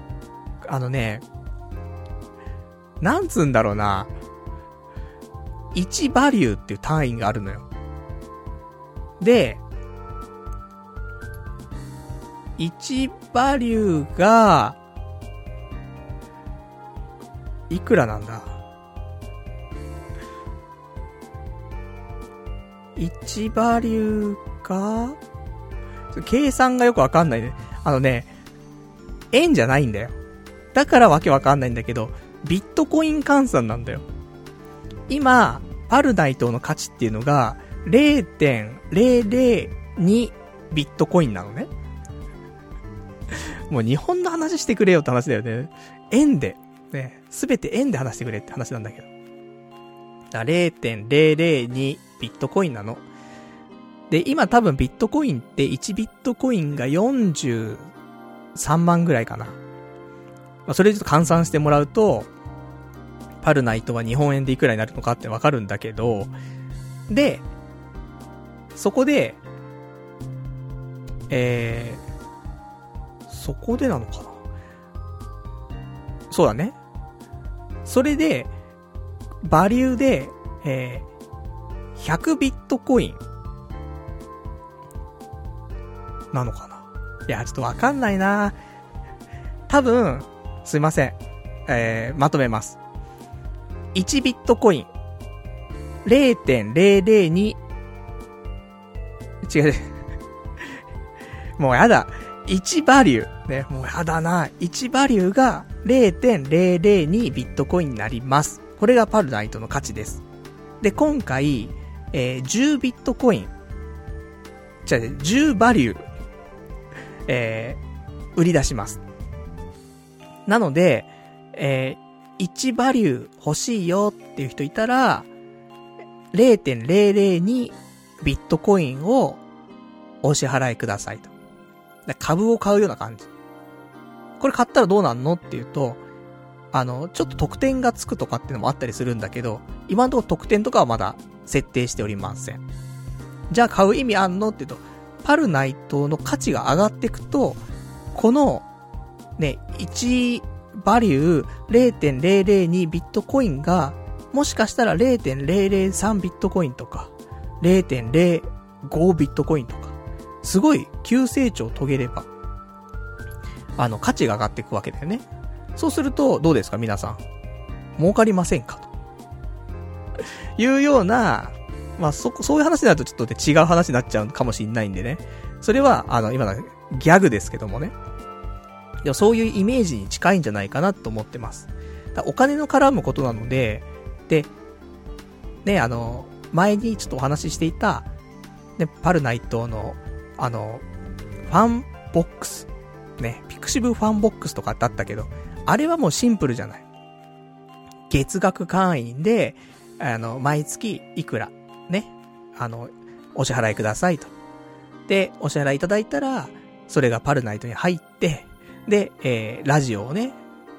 なんつうんだろうな、1バリューっていう単位があるのよ。で、1バリューが、いくらなんだ？ 1 バリューか？計算がよくわかんないね。円じゃないんだよ。だからわけわかんないんだけど、ビットコイン換算なんだよ。今、パルナイトの価値っていうのが 0.002 ビットコインなのね。もう日本の話してくれよって話だよね。円で、ね、すべて円で話してくれって話なんだけど。だ 0.002 ビットコインなの。で、今多分ビットコインって1ビットコインが43万ぐらいかな。それちょっと換算してもらうと、パルナイトは日本円でいくらになるのかってわかるんだけど、で、そこで、そこでなのかな？そうだね。それで、バリューで、100ビットコインなのかな？いや、ちょっとわかんないな。多分、すいません。まとめます。1ビットコイン。0.002。違う。もうやだ。1バリュー。ね、もうやだな。1バリューが 0.002 ビットコインになります。これがパルナイトの価値です。で、今回、10ビットコイン。10バリュー。売り出します。なので、1バリュー欲しいよっていう人いたら、0.002 ビットコインをお支払いくださいと。株を買うような感じ。これ買ったらどうなんのっていうと、ちょっと特典がつくとかっていうのもあったりするんだけど、今のところ特典とかはまだ設定しておりません。じゃあ買う意味あんのっていうと、パルナイトの価値が上がっていくと、この、ね、1バリュー 0.002 ビットコインが、もしかしたら 0.003 ビットコインとか、0.05 ビットコインとか、すごい急成長を遂げれば、価値が上がっていくわけだよね。そうすると、どうですか皆さん。儲かりませんかと。いうような、そういう話になるとちょっとね、違う話になっちゃうかもしれないんでね。それは、今のギャグですけどもね。でもそういうイメージに近いんじゃないかなと思ってます。お金の絡むことなので、で、ね、前にちょっとお話ししていた、ね、パルナイトの、ファンボックス。ね、ピクシブファンボックスとかだったけど、あれはもうシンプルじゃない。月額会員で、毎月いくら、ね、お支払いくださいと。で、お支払いいただいたら、それがパルナイトに入って、で、ラジオをね、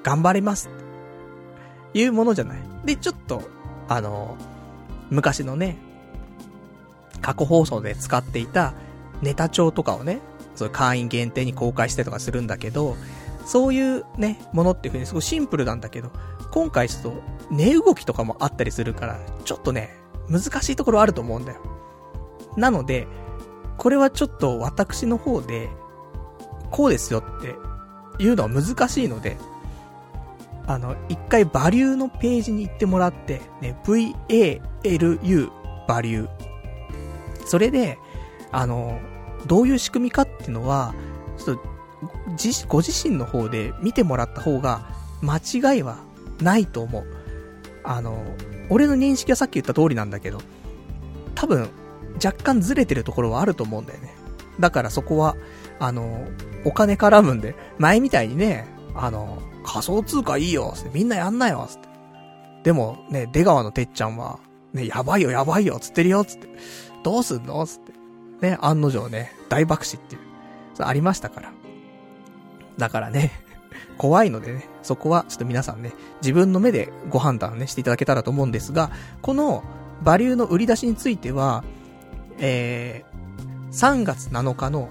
頑張りますいうものじゃない。で、ちょっと、昔のね、過去放送で使っていたネタ帳とかをね、そういう会員限定に公開したりとかするんだけど、そういうね、ものっていう風にすごいシンプルなんだけど、今回ちょっと、値動きとかもあったりするから、ちょっとね、難しいところあると思うんだよ。なので、これはちょっと私の方で、こうですよっていうのは難しいので、一回バリューのページに行ってもらって、ね、VALU、バリュー。それで、どういう仕組みかっていうのは、ちょっと、ご自身の方で見てもらった方が、間違いはないと思う。俺の認識はさっき言った通りなんだけど、多分、若干ずれてるところはあると思うんだよね。だからそこは、お金絡むんで、前みたいにね、仮想通貨いいよ、みんなやんなよ、つって。でもね、出川のてっちゃんは、ね、やばいよ、つってるよ、つって。どうすんのつって。ね、案の定ね、大爆死っていう。それありましたから。だからね、怖いのでね、そこはちょっと皆さんね、自分の目でご判断ね、していただけたらと思うんですが、この、バリューの売り出しについては、3月7日の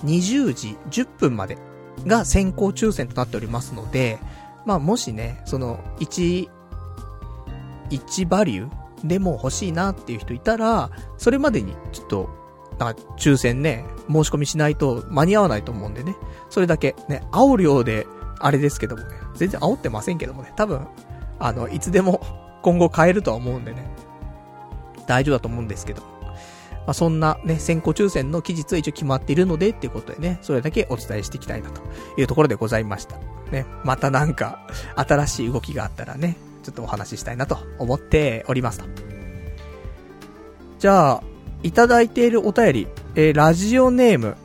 20時10分までが先行抽選となっておりますので、まあもしね、その1バリューでも欲しいなっていう人いたら、それまでにちょっと、抽選ね、申し込みしないと間に合わないと思うんでね、それだけね、煽るようで、あれですけどもね、全然煽ってませんけどもね、多分、いつでも今後変えるとは思うんでね、大丈夫だと思うんですけど、まあ、そんなね、先行抽選の期日は一応決まっているのでっていうことでね、それだけお伝えしていきたいなというところでございました。ね、またなんか、新しい動きがあったらね、ちょっとお話ししたいなと思っておりますと。じゃあ、いただいているお便り、ラジオネーム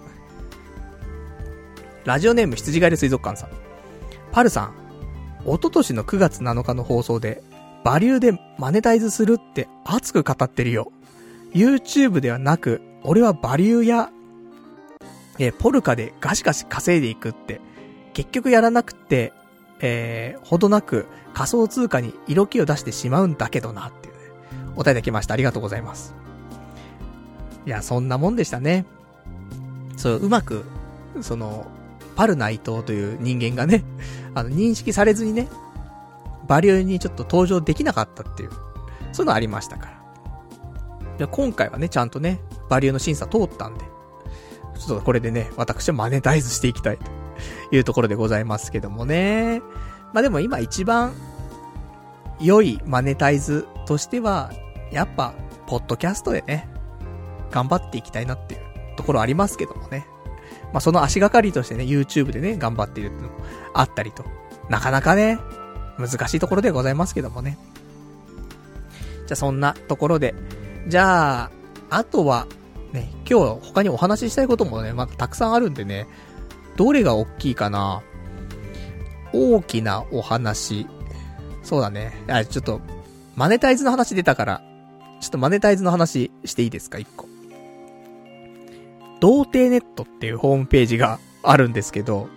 羊飼い水族館さん。パルさん、一昨年の9月7日の放送で、バリューでマネタイズするって熱く語ってるよ。YouTube ではなく、俺はバリューや、ポルカでガシガシ稼いでいくって、結局やらなくて、ほどなく仮想通貨に色気を出してしまうんだけどなっていうね、お便りいただきました。ありがとうございます。いや、そんなもんでしたね。そう、うまく、パル内藤という人間がね、認識されずにね、バリューにちょっと登場できなかったっていう、そういうのありましたから。で今回はね、ちゃんとね、バリューの審査通ったんで、ちょっとこれでね、私はマネタイズしていきたいというところでございますけどもね。まあでも今一番良いマネタイズとしては、やっぱ、ポッドキャストでね、頑張っていきたいなっていうところありますけどもね。まあその足がかりとしてね、YouTube でね、頑張っているっていうのもあったりと、なかなかね、難しいところでございますけどもね。じゃあそんなところで、じゃあ、あとは、ね、今日他にお話ししたいこともね、まだたくさんあるんでね、どれが大きいかな？大きなお話。そうだね。ちょっと、マネタイズの話出たから、ちょっとマネタイズの話していいですか、一個。童貞ネットっていうホームページがあるんですけど、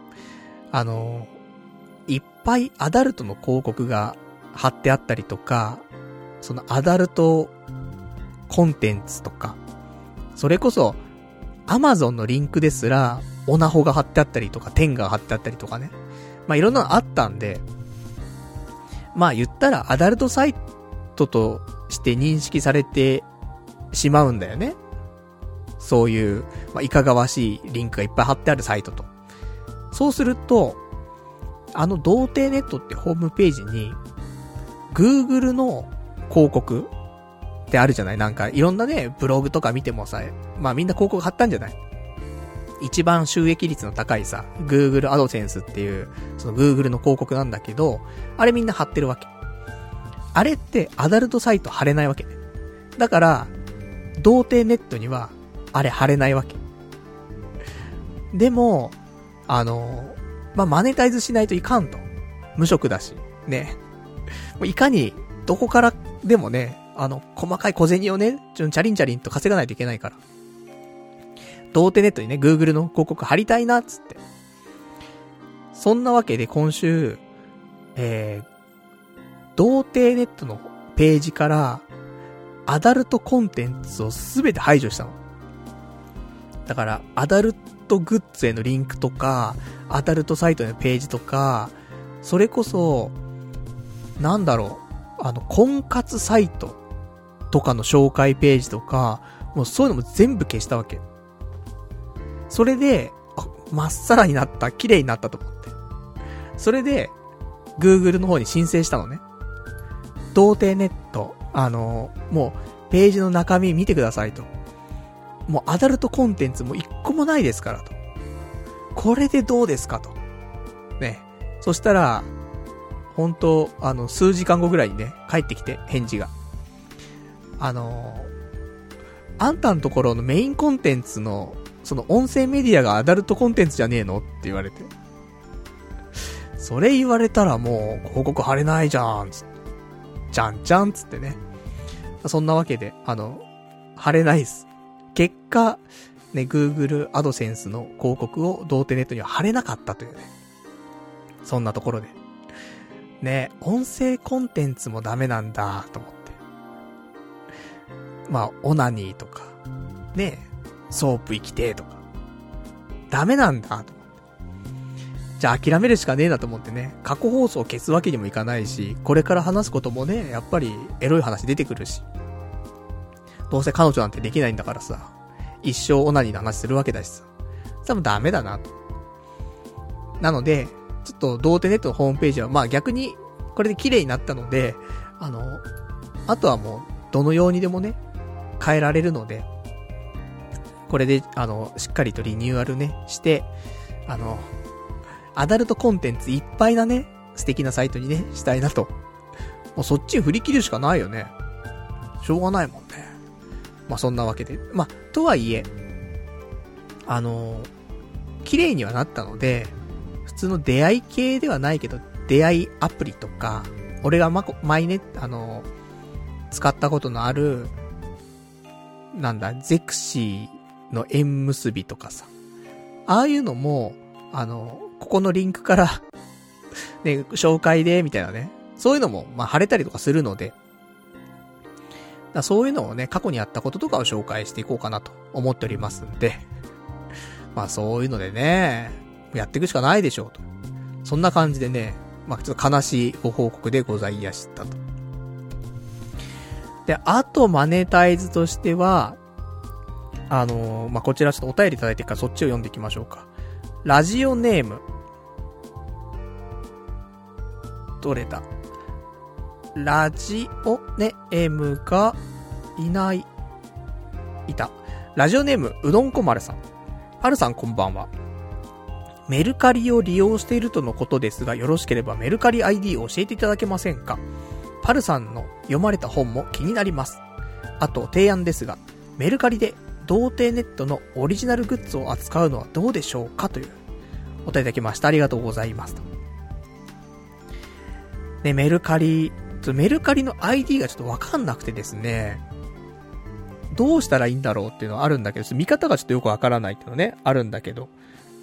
いっぱいアダルトの広告が貼ってあったりとか、そのアダルトコンテンツとか、それこそ Amazon のリンクですらオナホが貼ってあったりとか、テンガが貼ってあったりとかね。まあいろんなのあったんで、まあ言ったらアダルトサイトとして認識されてしまうんだよね。そういう、まあ、いかがわしいリンクがいっぱい貼ってあるサイトと。そうすると、童貞ネットってホームページに、Google の広告ってあるじゃない？なんか、いろんなね、ブログとか見てもさ、まあみんな広告貼ったんじゃない？一番収益率の高いさ、Google AdSense っていう、その Google の広告なんだけど、あれみんな貼ってるわけ。あれってアダルトサイト貼れないわけね。だから、童貞ネットには、あれ貼れないわけ。でも、まあ、マネタイズしないといかんと。無職だし、ね。いかに、どこからでもね、細かい小銭をね、チャリンチャリンと稼がないといけないから。童貞ネットにね、Google の広告貼りたいな、つって。そんなわけで今週、 童貞ネットのページからアダルトコンテンツをすべて排除したの。だからアダルトグッズへのリンクとか、アダルトサイトへのページとか、それこそなんだろう、婚活サイトとかの紹介ページとか、もうそういうのも全部消したわけ。それで、まっさらになった、綺麗になったと思って。それで、Google の方に申請したのね。童貞ネット、もう、ページの中身見てくださいと。もうアダルトコンテンツも一個もないですからと。これでどうですかと。ね。そしたら、本当数時間後ぐらいにね、帰ってきて、返事が。あんたのところのメインコンテンツの、その音声メディアがアダルトコンテンツじゃねえのって言われて。それ言われたらもう、広告貼れないじゃん、つって。じゃんじゃん、つってね。そんなわけで、貼れないです。結果、ね、Google AdSense の広告を童貞ネットには貼れなかったというね。そんなところで。ね、音声コンテンツもダメなんだ、と思って。まあ、オナニーとか、ね、ソープ生きてとか、ダメなんだ、と思って。じゃあ諦めるしかねえなと思ってね、過去放送を消すわけにもいかないし、これから話すこともね、やっぱりエロい話出てくるし、どうせ彼女なんてできないんだからさ、一生オナニーの話するわけだしさ、多分ダメだなと。なので、ちょっと童貞ネットのホームページは、まあ逆に、これで綺麗になったので、あとはもう、どのようにでもね、変えられるので、これで、しっかりとリニューアルね、して、アダルトコンテンツいっぱいなね、素敵なサイトにね、したいなと。もうそっちに振り切るしかないよね。しょうがないもんね。まあそんなわけで。まあ、とはいえ、綺麗にはなったので、普通の出会い系ではないけど、出会いアプリとか、俺が前ね、使ったことのある、なんだ、ゼクシーの縁結びとかさ。ああいうのも、ここのリンクから、ね、紹介で、みたいなね。そういうのも、まあ、貼れたりとかするので、そういうのをね、過去にあったこととかを紹介していこうかなと思っておりますんで、まあ、そういうのでね、やっていくしかないでしょうと。そんな感じでね、まあ、ちょっと悲しいご報告でございましたと。で、あとマネタイズとしては、まあ、こちらちょっとお便りいただいてるからそっちを読んでいきましょうか。ラジオネーム。どれだ？ラジオネームがいた。ラジオネーム、うどんこ丸さん。パルさんこんばんは。メルカリを利用しているとのことですが、よろしければメルカリ ID を教えていただけませんか？パルさんの読まれた本も気になります。あと、提案ですが、メルカリで童貞ネットのオリジナルグッズを扱うのはどうでしょうかというお答えいただきました。ありがとうございます。ね、メルカリの ID がちょっとわかんなくてですね、どうしたらいいんだろうっていうのはあるんだけど、見方がちょっとよくわからないっていうのね、あるんだけど、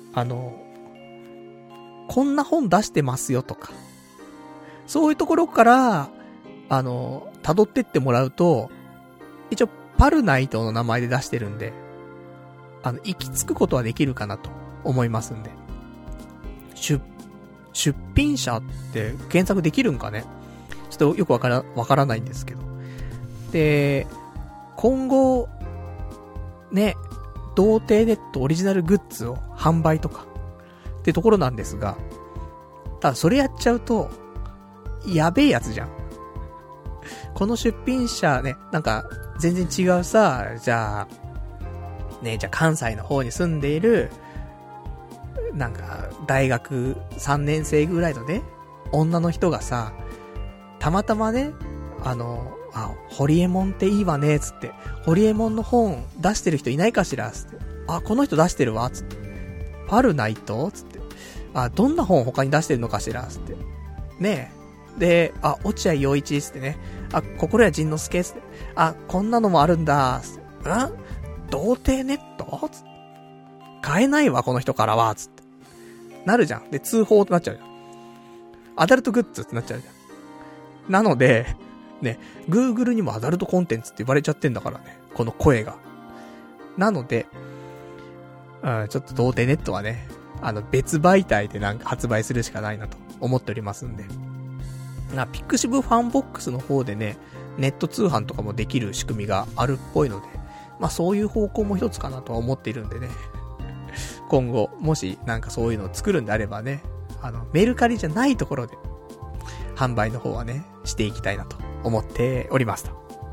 こんな本出してますよとか、そういうところから、辿ってってもらうと、一応、パルナイトの名前で出してるんで、行き着くことはできるかなと思いますんで。出品者って検索できるんかね？ちょっとよくわからないんですけど。で、今後、ね、童貞ネットオリジナルグッズを販売とか、ってところなんですが、ただそれやっちゃうと、やべえやつじゃん。この出品者ね、なんか、全然違うさ、じゃあ関西の方に住んでいる、なんか、大学3年生ぐらいのね、女の人がさ、たまたまね、ホリエモンっていいわね、つって、ホリエモンの本出してる人いないかしら、つって、この人出してるわ、つって、パルナイトつって、どんな本他に出してるのかしら、つって、ねえ、で、落合陽一、つってね、心谷仁之助、つって、こんなのもあるんだ、つって、童貞ネットつって、買えないわ、この人からは、つって。なるじゃん。で、通報となっちゃうじゃん。 アダルトグッズってなっちゃうじゃん。なので、ね、Google にもアダルトコンテンツって言われちゃってんだからね。この声が。なので、ちょっと童貞ネットはね、別媒体でなんか発売するしかないなと思っておりますんで。ピクシブファンボックスの方でね、ネット通販とかもできる仕組みがあるっぽいので、そういう方向も一つかなとは思っているんでね。今後、もしなんかそういうのを作るんであればね、メルカリじゃないところで、販売の方はね、していきたいなと思っておりますと。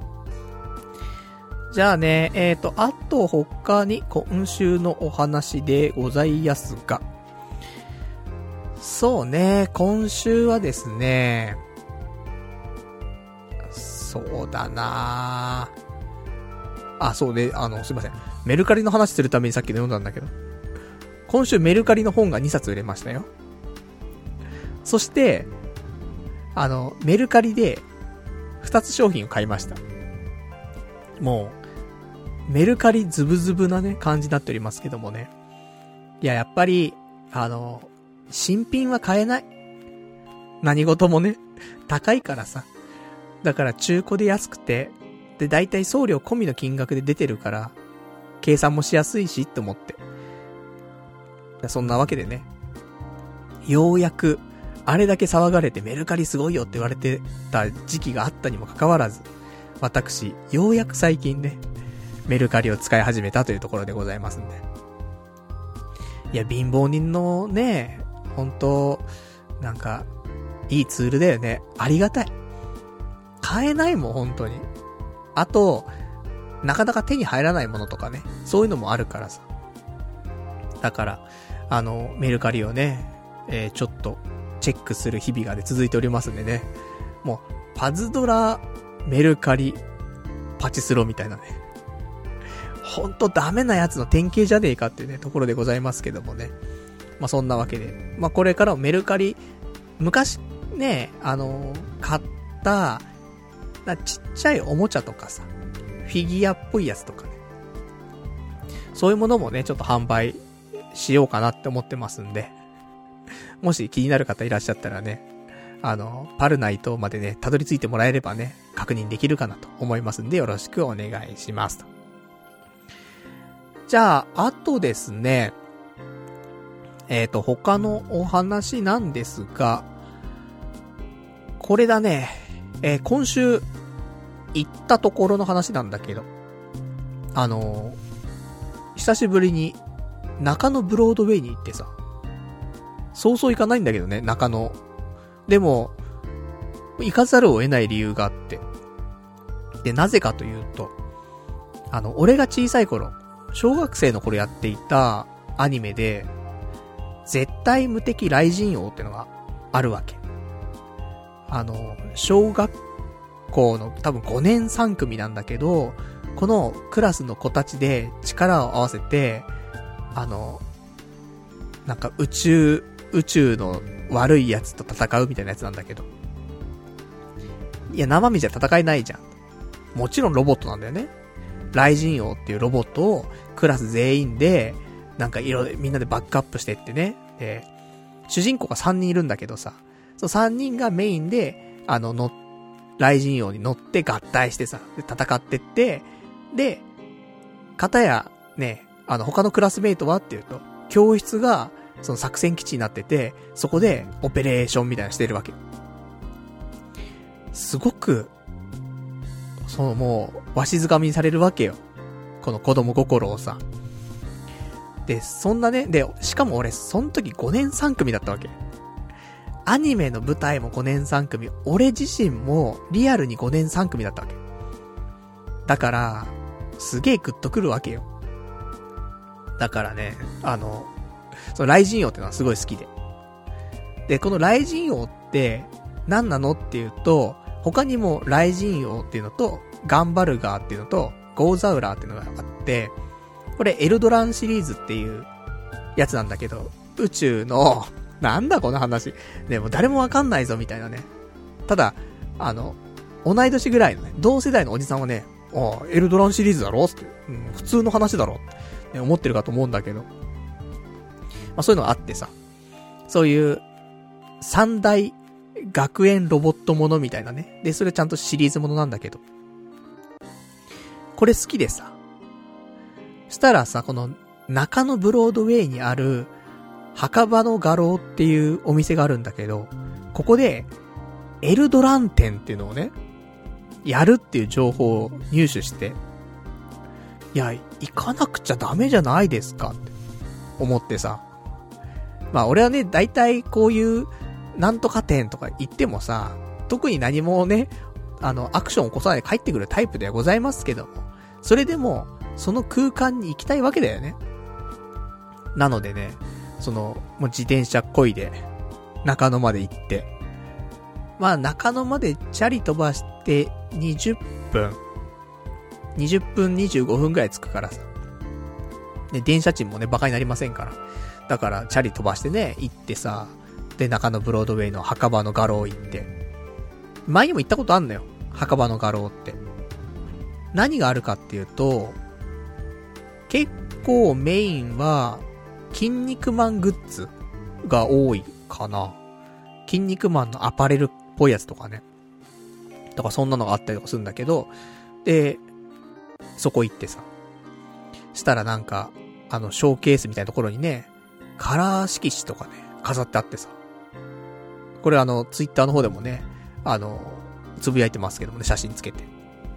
じゃあね、あと他に今週のお話でございますが、そうね、今週はですね、そうだなそうね、すいません。メルカリの話するためにさっきの読んだんだけど、今週メルカリの本が2冊売れましたよ。そして、メルカリで2つ商品を買いました。もう、メルカリズブズブなね、感じになっておりますけどもね。いや、やっぱり、新品は買えない。何事もね、高いからさ。だから中古で安くて、で、だいたい送料込みの金額で出てるから、計算もしやすいし、って思って。そんなわけでね、ようやく、あれだけ騒がれてメルカリすごいよって言われてた時期があったにもかかわらず、私、ようやく最近ね、メルカリを使い始めたというところでございますんで。いや、貧乏人のね、本当なんか、いいツールだよね。ありがたい。買えないもん、本当に。あと、なかなか手に入らないものとかね、そういうのもあるからさ。だから、メルカリをね、ちょっと、チェックする日々がね、続いておりますんでね。もう、パズドラ、メルカリ、パチスロみたいなね。ほんとダメなやつの典型じゃねえかっていうね、ところでございますけどもね。そんなわけで。これからもメルカリ、昔ね、買った、ちっちゃいおもちゃとかさ、フィギュアっぽいやつとかね。そういうものもね、ちょっと販売しようかなって思ってますんで。もし気になる方いらっしゃったらね、パルナイトまでね、たどり着いてもらえればね、確認できるかなと思いますんで、よろしくお願いしますと。じゃあ、あとですね、他のお話なんですが、これだね、今週、行ったところの話なんだけど、久しぶりに、中野ブロードウェイに行ってさ、そうそう行かないんだけどね、中野。でも、行かざるを得ない理由があって。で、なぜかというと、俺が小さい頃、小学生の頃やっていたアニメで、絶対無敵雷神王ってのがあるわけ。小学校の多分5年3組なんだけど、このクラスの子たちで力を合わせて、なんか宇宙の悪いやつと戦うみたいなやつなんだけど。いや、生身じゃ戦えないじゃん。もちろんロボットなんだよね。雷神王っていうロボットをクラス全員で、なんかみんなでバックアップしてってね。で、主人公が3人いるんだけどさ、そう3人がメインで、雷神王に乗って合体してさ、で戦ってって、で、片や、ね、他のクラスメイトはっていうと、教室が、その作戦基地になってて、そこでオペレーションみたいなのしてるわけ。すごく、もう、わしづかみにされるわけよ。この子供心をさ。で、そんなね、で、しかも俺、その時5年3組だったわけ。アニメの舞台も5年3組、俺自身もリアルに5年3組だったわけ。だから、すげえグッとくるわけよ。だからね、その雷神王ってのはすごい好きで。で、この雷神王って何なのっていうと、他にも雷神王っていうのと、ガンバルガーっていうのと、ゴーザウラーっていうのがあって、これエルドランシリーズっていうやつなんだけど、宇宙の、なんだこの話。でも誰もわかんないぞみたいなね。ただ、同い年ぐらいのね、同世代のおじさんはね、エルドランシリーズだろって、普通の話だろって、思ってるかと思うんだけど。そういうのがあってさ、そういう三大学園ロボットものみたいなね。で、それちゃんとシリーズものなんだけど。これ好きでさ。したらさ、この中野ブロードウェイにある墓場の画廊っていうお店があるんだけど、ここでエルドラン展っていうのをね、やるっていう情報を入手して、いや、行かなくちゃダメじゃないですかって思ってさ。まあ俺はね、大体こういうなんとか展とか行ってもさ、特に何もね、アクションを起こさないで帰ってくるタイプではございますけども、それでも、その空間に行きたいわけだよね。なのでね、もう自転車漕いで、中野まで行って、まあ中野までチャリ飛ばして20分25分くらい着くからさ。で、電車賃もね、バカになりませんから。だから、チャリ飛ばしてね、行ってさ、で、中野ブロードウェイの墓場の画廊行って。前にも行ったことあんのよ。墓場の画廊って。何があるかっていうと、結構メインは、筋肉マングッズが多いかな。筋肉マンのアパレルっぽいやつとかね。とかそんなのがあったりとかするんだけど、で、そこ行ってさ。したらなんか、ショーケースみたいなところにね、カラー色紙とかね、飾ってあってさ。これツイッターの方でもね、つぶやいてますけどもね、写真つけて。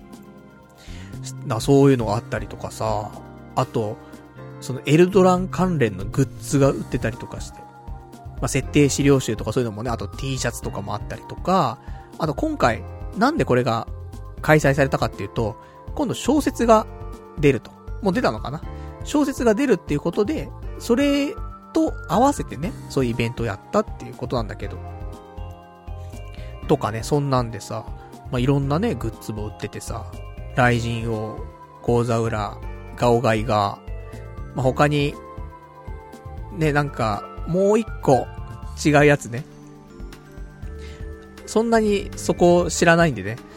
そういうのがあったりとかさ、あと、そのエルドラン関連のグッズが売ってたりとかして。まあ、設定資料集とかそういうのもね、あと T シャツとかもあったりとか、あと今回、なんでこれが開催されたかっていうと、今度小説が出ると。もう出たのかな？小説が出るっていうことで、それと合わせてね、そういうイベントをやったっていうことなんだけど。とかね、そんなんでさ、まあ、いろんなね、グッズも売っててさ、雷神王、ゴーザウラ、ガオガイガー、まあ、他に、ね、なんか、もう一個違うやつね。そんなにそこ知らないんでね、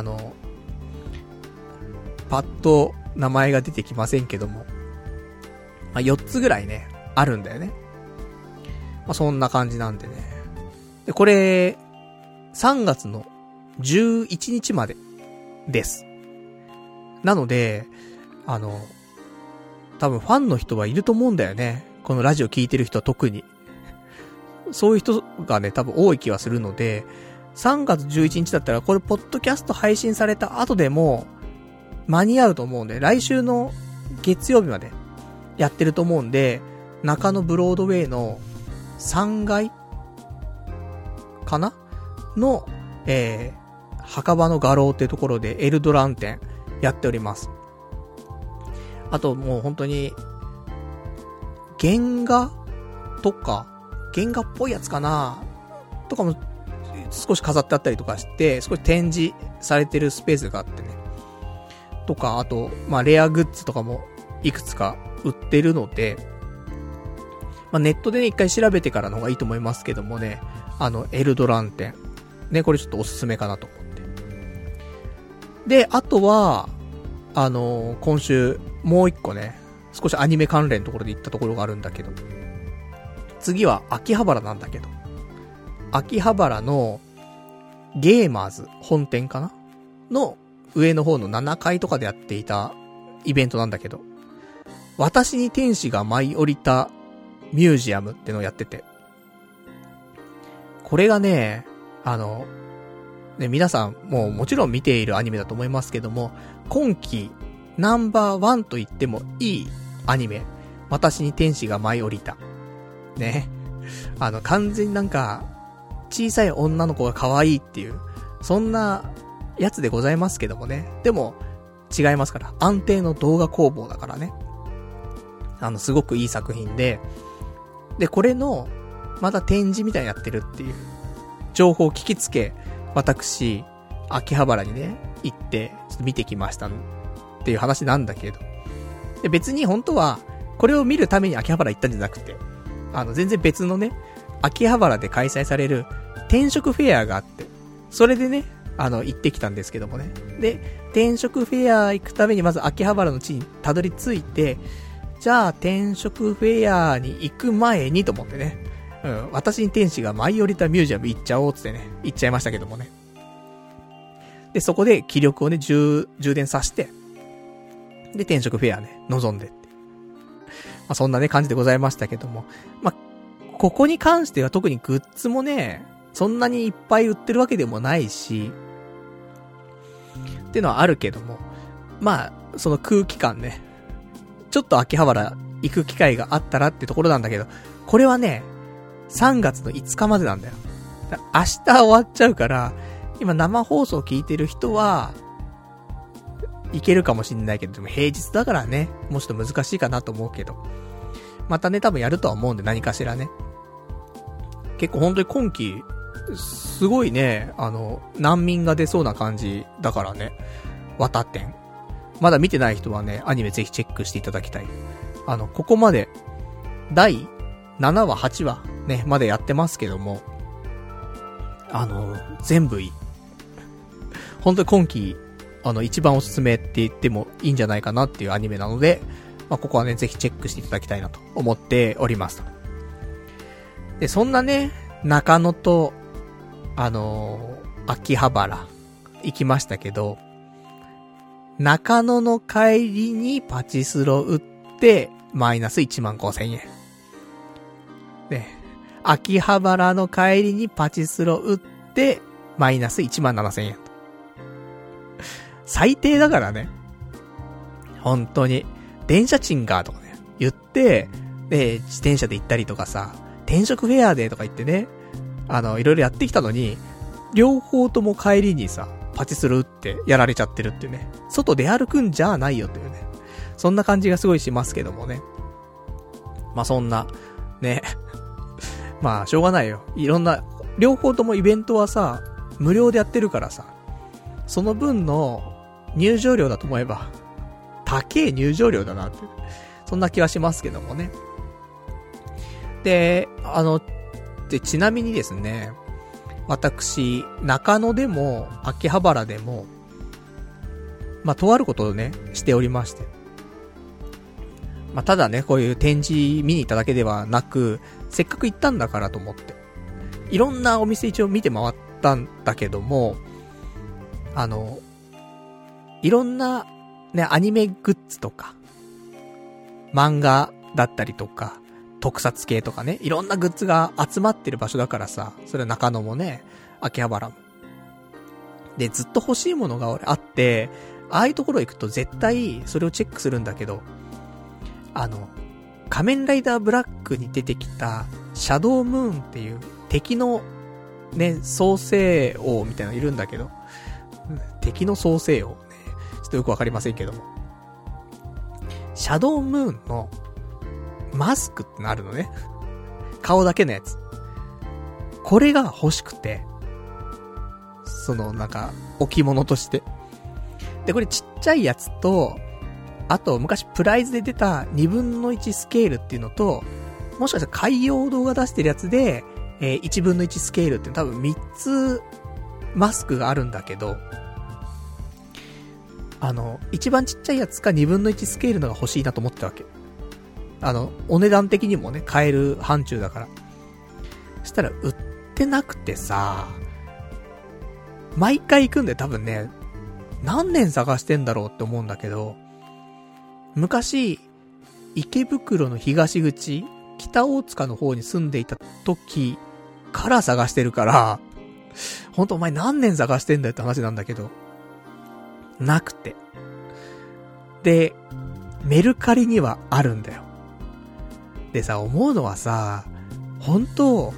パッと名前が出てきませんけども、まあ、4つぐらいね、あるんだよね。まあ、そんな感じなんでね。で、これ、3月の11日までです。なので、多分ファンの人はいると思うんだよね。このラジオ聞いてる人は特に。そういう人がね、多分多い気はするので、3月11日だったら、これポッドキャスト配信された後でも、間に合うと思うんで、来週の月曜日までやってると思うんで、中野ブロードウェイの3階かなの、墓場の画廊っていうところでエルドラン展やっております。あともう本当に、原画とか、原画っぽいやつかなとかも少し飾ってあったりとかして、少し展示されてるスペースがあってね。とか、あと、まあレアグッズとかもいくつか売ってるので、まあネットでね、一回調べてからの方がいいと思いますけどもね、エルドラン展。ね、これちょっとおすすめかなと思って。で、あとは、今週、もう一個ね、少しアニメ関連のところで行ったところがあるんだけど、次は秋葉原なんだけど、秋葉原のゲーマーズ本店かなの上の方の7階とかでやっていたイベントなんだけど、私に天使が舞い降りたミュージアムってのをやってて、これがね、ね、皆さんもちろん見ているアニメだと思いますけども、今季ナンバー1と言ってもいいアニメ、私に天使が舞い降りた。ね。完全になんか、小さい女の子が可愛いっていう、そんなやつでございますけどもね。でも、違いますから。安定の動画工房だからね。すごくいい作品で、で、これの、また展示みたいにやってるっていう、情報を聞きつけ、私、秋葉原にね、行って、ちょっと見てきましたっていう話なんだけど。で、別に本当は、これを見るために秋葉原行ったんじゃなくて、全然別のね、秋葉原で開催される転職フェアがあって、それでね、行ってきたんですけどもね。で、転職フェア行くためにまず秋葉原の地にたどり着いて、じゃあ転職フェアに行く前にと思ってね、 私に天使が舞い降りたミュージアム行っちゃおうってね、行っちゃいましたけどもね。で、そこで気力をね、充電させて、で、転職フェアね、望んでって。そんなね、感じでございましたけども。ここに関しては特にグッズもね、そんなにいっぱい売ってるわけでもないし、っていうのはあるけども、その空気感ね、ちょっと秋葉原行く機会があったらってところなんだけど、これはね、3月の5日までなんだよ。明日終わっちゃうから、今生放送聞いてる人は、行けるかもしんないけど、でも平日だからね、もうちょっと難しいかなと思うけど。またね、多分やるとは思うんで、何かしらね。結構本当に今期、すごいね、難民が出そうな感じだからね。綿店。まだ見てない人はね、アニメぜひチェックしていただきたい。ここまで、第7話、8話、ね、までやってますけども、全部いい。本当に今期、一番おすすめって言ってもいいんじゃないかなっていうアニメなので、ここはね、ぜひチェックしていただきたいなと思っております。で、そんなね、中野と、秋葉原、行きましたけど、中野の帰りにパチスロ売って、マイナス15,000円。で、秋葉原の帰りにパチスロ売って、マイナス17,000円。最低だからね。本当に。電車賃がとかね、言って、で、自転車で行ったりとかさ、転職フェアでとか言ってね、いろいろやってきたのに、両方とも帰りにさ、パチスロ打ってやられちゃってるっていうね。外出歩くんじゃないよっていうね。そんな感じがすごいしますけどもね。そんな、ね。しょうがないよ。いろんな、両方ともイベントはさ、無料でやってるからさ、その分の入場料だと思えば、高え入場料だなって。そんな気はしますけどもね。で、ちなみにですね、私、中野でも、秋葉原でも、とあることをね、しておりまして。ただね、こういう展示見に行っただけではなく、せっかく行ったんだからと思って。いろんなお店一応見て回ったんだけども、いろんな、ね、アニメグッズとか、漫画だったりとか、特撮系とかね、いろんなグッズが集まってる場所だからさ、それは中野もね、秋葉原も。で、ずっと欲しいものが俺あって、ああいうところ行くと絶対それをチェックするんだけど、仮面ライダーブラックに出てきた、シャドウムーンっていう敵のね、創世王みたいなのいるんだけど、敵の創世王ね、ちょっとよくわかりませんけども。シャドウムーンのマスクってなるのね。顔だけのやつ。これが欲しくて、置物として。で、これちっちゃいやつと、あと昔プライズで出た2分の1スケールっていうのと、もしかしたら海洋堂が出してるやつで、1分の1スケールっていう多分3つマスクがあるんだけど、一番ちっちゃいやつか2分の1スケールのが欲しいなと思ってたわけ。お値段的にもね、買える範疇だから。そしたら売ってなくてさ、毎回行くんで多分ね、何年探してんだろうって思うんだけど、昔、池袋の東口、北大塚の方に住んでいた時から探してるから、ほんとお前何年探してんだよって話なんだけど、なくて。で、メルカリにはあるんだよ。でさ、思うのはさ、本当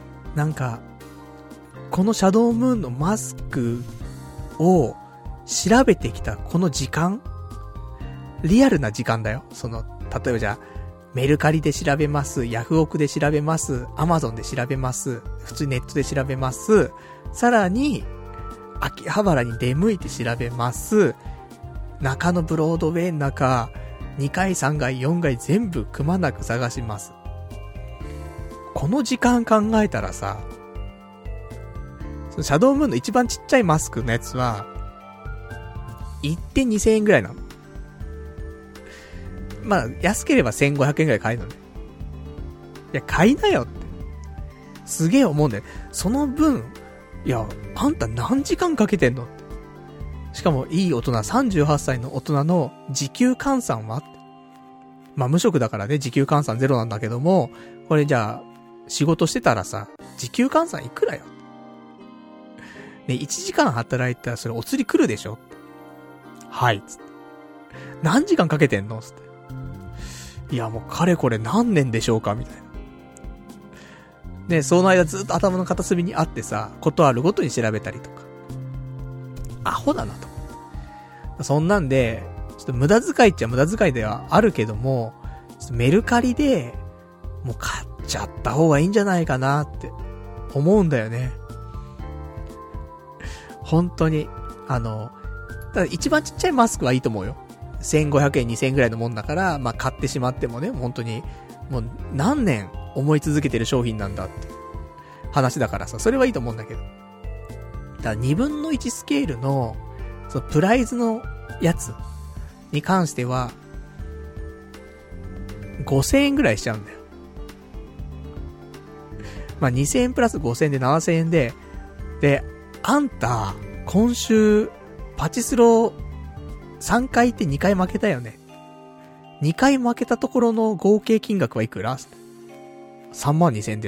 このシャドウムーンのマスクを調べてきたこの時間、リアルな時間だよ。例えばじゃあ、メルカリで調べます、ヤフオクで調べます、アマゾンで調べます、普通にネットで調べます、さらに、秋葉原に出向いて調べます、中野ブロードウェイの中、2階、3階、4階全部くまなく探します。この時間考えたらさ、そのシャドウムーンの一番ちっちゃいマスクのやつは、1点2000円ぐらいなの。安ければ1500円ぐらい買えるのね。いや、買いなよって。 すげえ思うんだよ。その分、いや、あんた何時間かけてんの？しかもいい大人、38歳の大人の時給換算は？まあ無職だからね、時給換算ゼロなんだけども、これじゃあ、仕事してたらさ、時給換算いくらよ。ね、1時間働いたらそれお釣り来るでしょ？はい、つって。何時間かけてんの？つって。いや、もうかれこれ何年でしょうかみたいな。で、その間ずっと頭の片隅にあってさ、ことあるごとに調べたりとか。アホだなと。そんなんで、ちょっと無駄遣いっちゃ無駄遣いではあるけども、ちょっとメルカリで、もう買っちゃった方がいいんじゃないかなって思うんだよね。本当に。ただ一番ちっちゃいマスクはいいと思うよ。1500円、2000円ぐらいのもんだから、まあ、買ってしまってもね、本当に、もう何年思い続けてる商品なんだって話だからさ、それはいいと思うんだけど。だから2分の1スケールの、そのプライズのやつに関しては、5000円ぐらいしちゃうんだよ。まあ、2000円プラス5000円で7000円で、で、あんた、今週、パチスロ3回行って2回負けたよね。2回負けたところの合計金額はいくら？ 32,000 円です。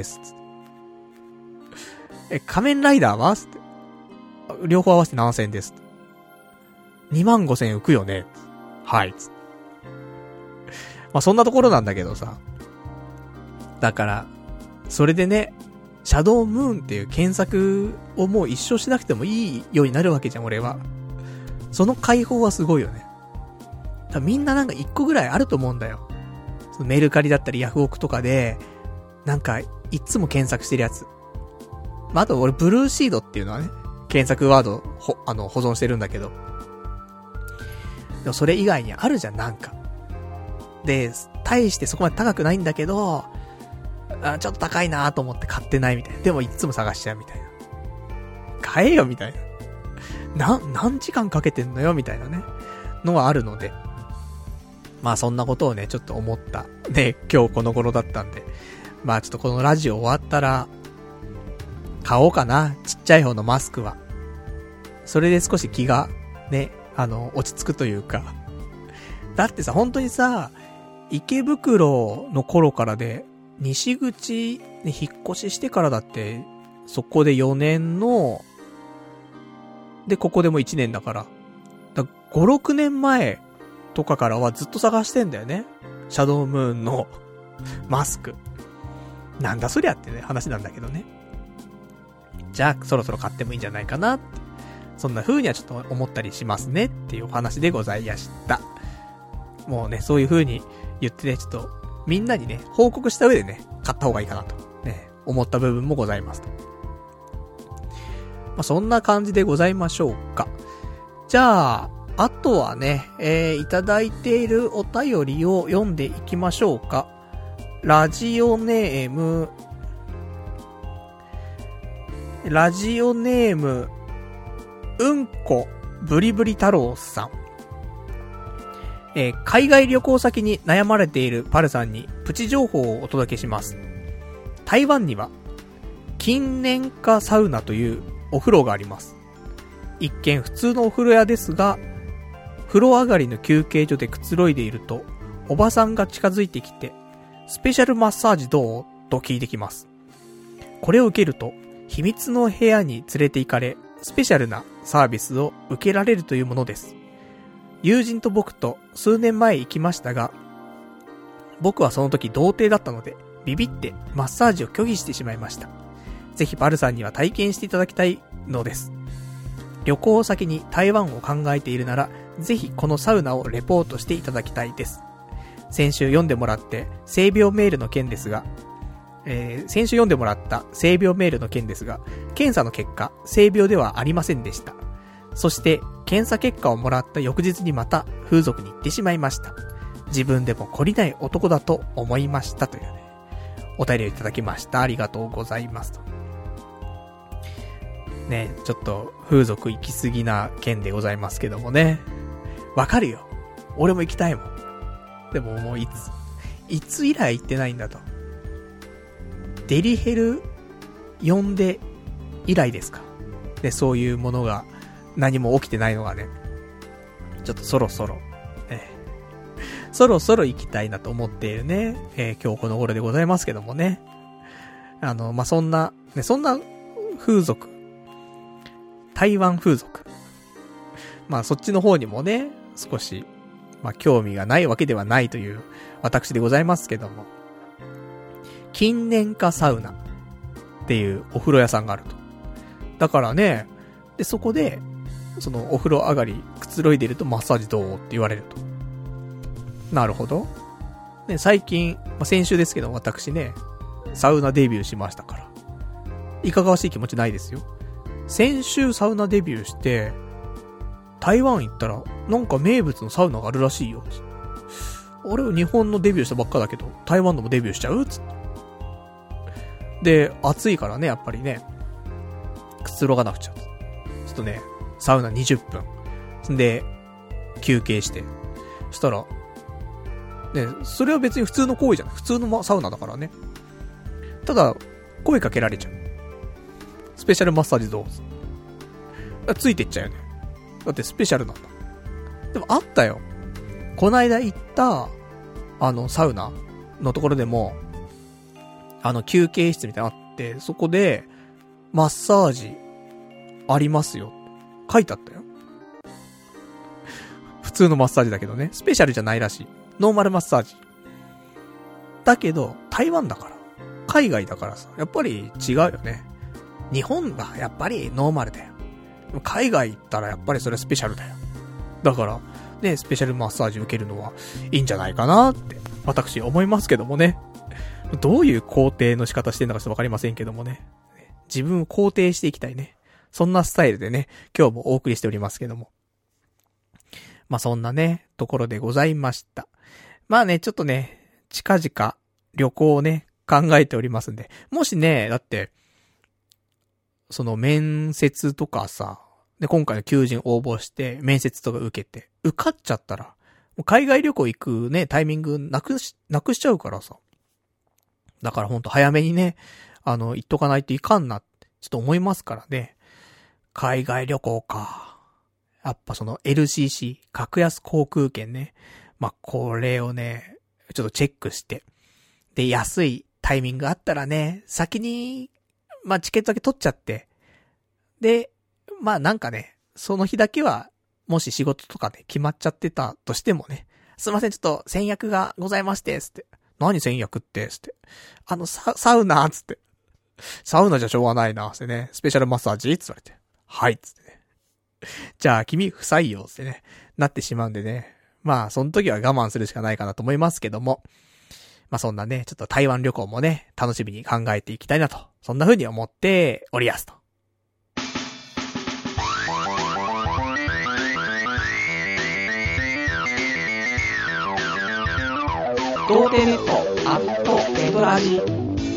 仮面ライダーは？両方合わせて7,000円です。25,000円浮くよね。はい。まあ、そんなところなんだけどさ。だから、それでね、シャドウムーンっていう検索をもう一生しなくてもいいようになるわけじゃん、俺は。その解放はすごいよね。みんななんか一個ぐらいあると思うんだよ。そのメルカリだったりヤフオクとかで、なんかいつも検索してるやつ。まあ、あと俺ブルーシードっていうのはね、検索ワード保存してるんだけど。でもそれ以外にあるじゃん、なんか。で、大してそこまで高くないんだけど、ちょっと高いなと思って買ってないみたいな。でもいつも探しちゃうみたいな。買えよみたいな。何時間かけてんのよみたいなね。のはあるので。まあそんなことをね、ちょっと思った。で、今日この頃だったんで。まあちょっとこのラジオ終わったら、買おうかな。ちっちゃい方のマスクは。それで少し気が、ね、落ち着くというか。だってさ、本当にさ、池袋の頃からで、西口に引っ越ししてからだって、そこで4年の、で、ここでも1年だから。5、6年前とかからはずっと探してんだよね。シャドウムーンのマスク。なんだそりゃってね、話なんだけどね。じゃあ、そろそろ買ってもいいんじゃないかなって。そんな風にはちょっと思ったりしますねっていうお話でございました。もうね、そういう風に言ってね、ちょっと、みんなにね、報告した上でね、買った方がいいかなと、ね、思った部分もございますと。まあ、そんな感じでございましょうか。じゃあ、あとはね、いただいているお便りを読んでいきましょうか。ラジオネーム、うんこブリブリ太郎さん。海外旅行先に悩まれているパルさんにプチ情報をお届けします。台湾には近年化サウナというお風呂があります。一見普通のお風呂屋ですが、風呂上がりの休憩所でくつろいでいると、おばさんが近づいてきて、スペシャルマッサージどう？と聞いてきます。これを受けると、秘密の部屋に連れて行かれ、スペシャルなサービスを受けられるというものです。友人と僕と数年前行きましたが、僕はその時童貞だったので、ビビってマッサージを拒否してしまいました。ぜひパルさんには体験していただきたいのです。旅行先に台湾を考えているなら、ぜひこのサウナをレポートしていただきたいです。先週読んでもらって性病メールの件ですが、検査の結果、性病ではありませんでした。そして、検査結果をもらった翌日にまた風俗に行ってしまいました。自分でも懲りない男だと思いましたというね、お便りをいただきました。ありがとうございますと。ね、ちょっと風俗行き過ぎな件でございますけどもね。わかるよ。俺も行きたいもん。でももういつ以来行ってないんだと。デリヘル呼んで以来ですか。で、そういうものが何も起きてないのがね、ちょっとそろそろ行きたいなと思っているね、今日この頃でございますけどもね。そんな風俗、台湾風俗。そっちの方にもね、少し、興味がないわけではないという私でございますけども。近年化サウナっていうお風呂屋さんがあると。だからね、で、そこで、そのお風呂上がり、くつろいでるとマッサージどうって言われると。なるほど。ね、最近、先週ですけど私ね、サウナデビューしましたから。いかがわしい気持ちないですよ。先週サウナデビューして、台湾行ったら、なんか名物のサウナがあるらしいよ。俺日本のデビューしたばっかだけど、台湾のもデビューしちゃうつって。で、暑いからね、やっぱりね、くつろがなくちゃ。ちょっとね、サウナ20分。で、休憩して。そしたら、ね、それは別に普通の行為じゃない。普通のサウナだからね。ただ、声かけられちゃう。スペシャルマッサージどうぞ。ついてっちゃうよね。だってスペシャルなんだ。でもあったよ。こないだ行った、サウナのところでも、休憩室みたいなのあって、そこで、マッサージ、ありますよ。書いてあったよ。普通のマッサージだけどね。スペシャルじゃないらしい。ノーマルマッサージ。だけど、台湾だから。海外だからさ。やっぱり違うよね。日本がやっぱりノーマルだよ。海外行ったらやっぱりそれスペシャルだよ。だから、ね、スペシャルマッサージ受けるのはいいんじゃないかなって、私思いますけどもね。どういう肯定の仕方してんのかちょっとわかりませんけどもね。自分を肯定していきたいね。そんなスタイルでね、今日もお送りしておりますけども。そんなね、ところでございました。ちょっとね、近々旅行をね、考えておりますんで。もしね、だって、その面接とかさ、で、今回の求人応募して、面接とか受けて、受かっちゃったら、もう海外旅行行くね、タイミングなくしちゃうからさ。だからほんと早めにね、行っとかないといかんなって、ちょっと思いますからね。海外旅行か。やっぱその LCC、格安航空券ね。これをね、ちょっとチェックして。で、安いタイミングあったらね、先に、チケットだけ取っちゃって。で、なんかね、その日だけは、もし仕事とかで決まっちゃってたとしてもね、すいません、ちょっと先約がございまして、つって。何先約って、つって。サウナ、つって。サウナじゃしょうがないな、つってね。スペシャルマッサージつって言われて。はい、つってね。じゃあ、君不採用、つってね。なってしまうんでね。その時は我慢するしかないかなと思いますけども。そんなね、ちょっと台湾旅行もね、楽しみに考えていきたいなと。そんな風に思っておりやすと。童貞ネットアットネトラジ。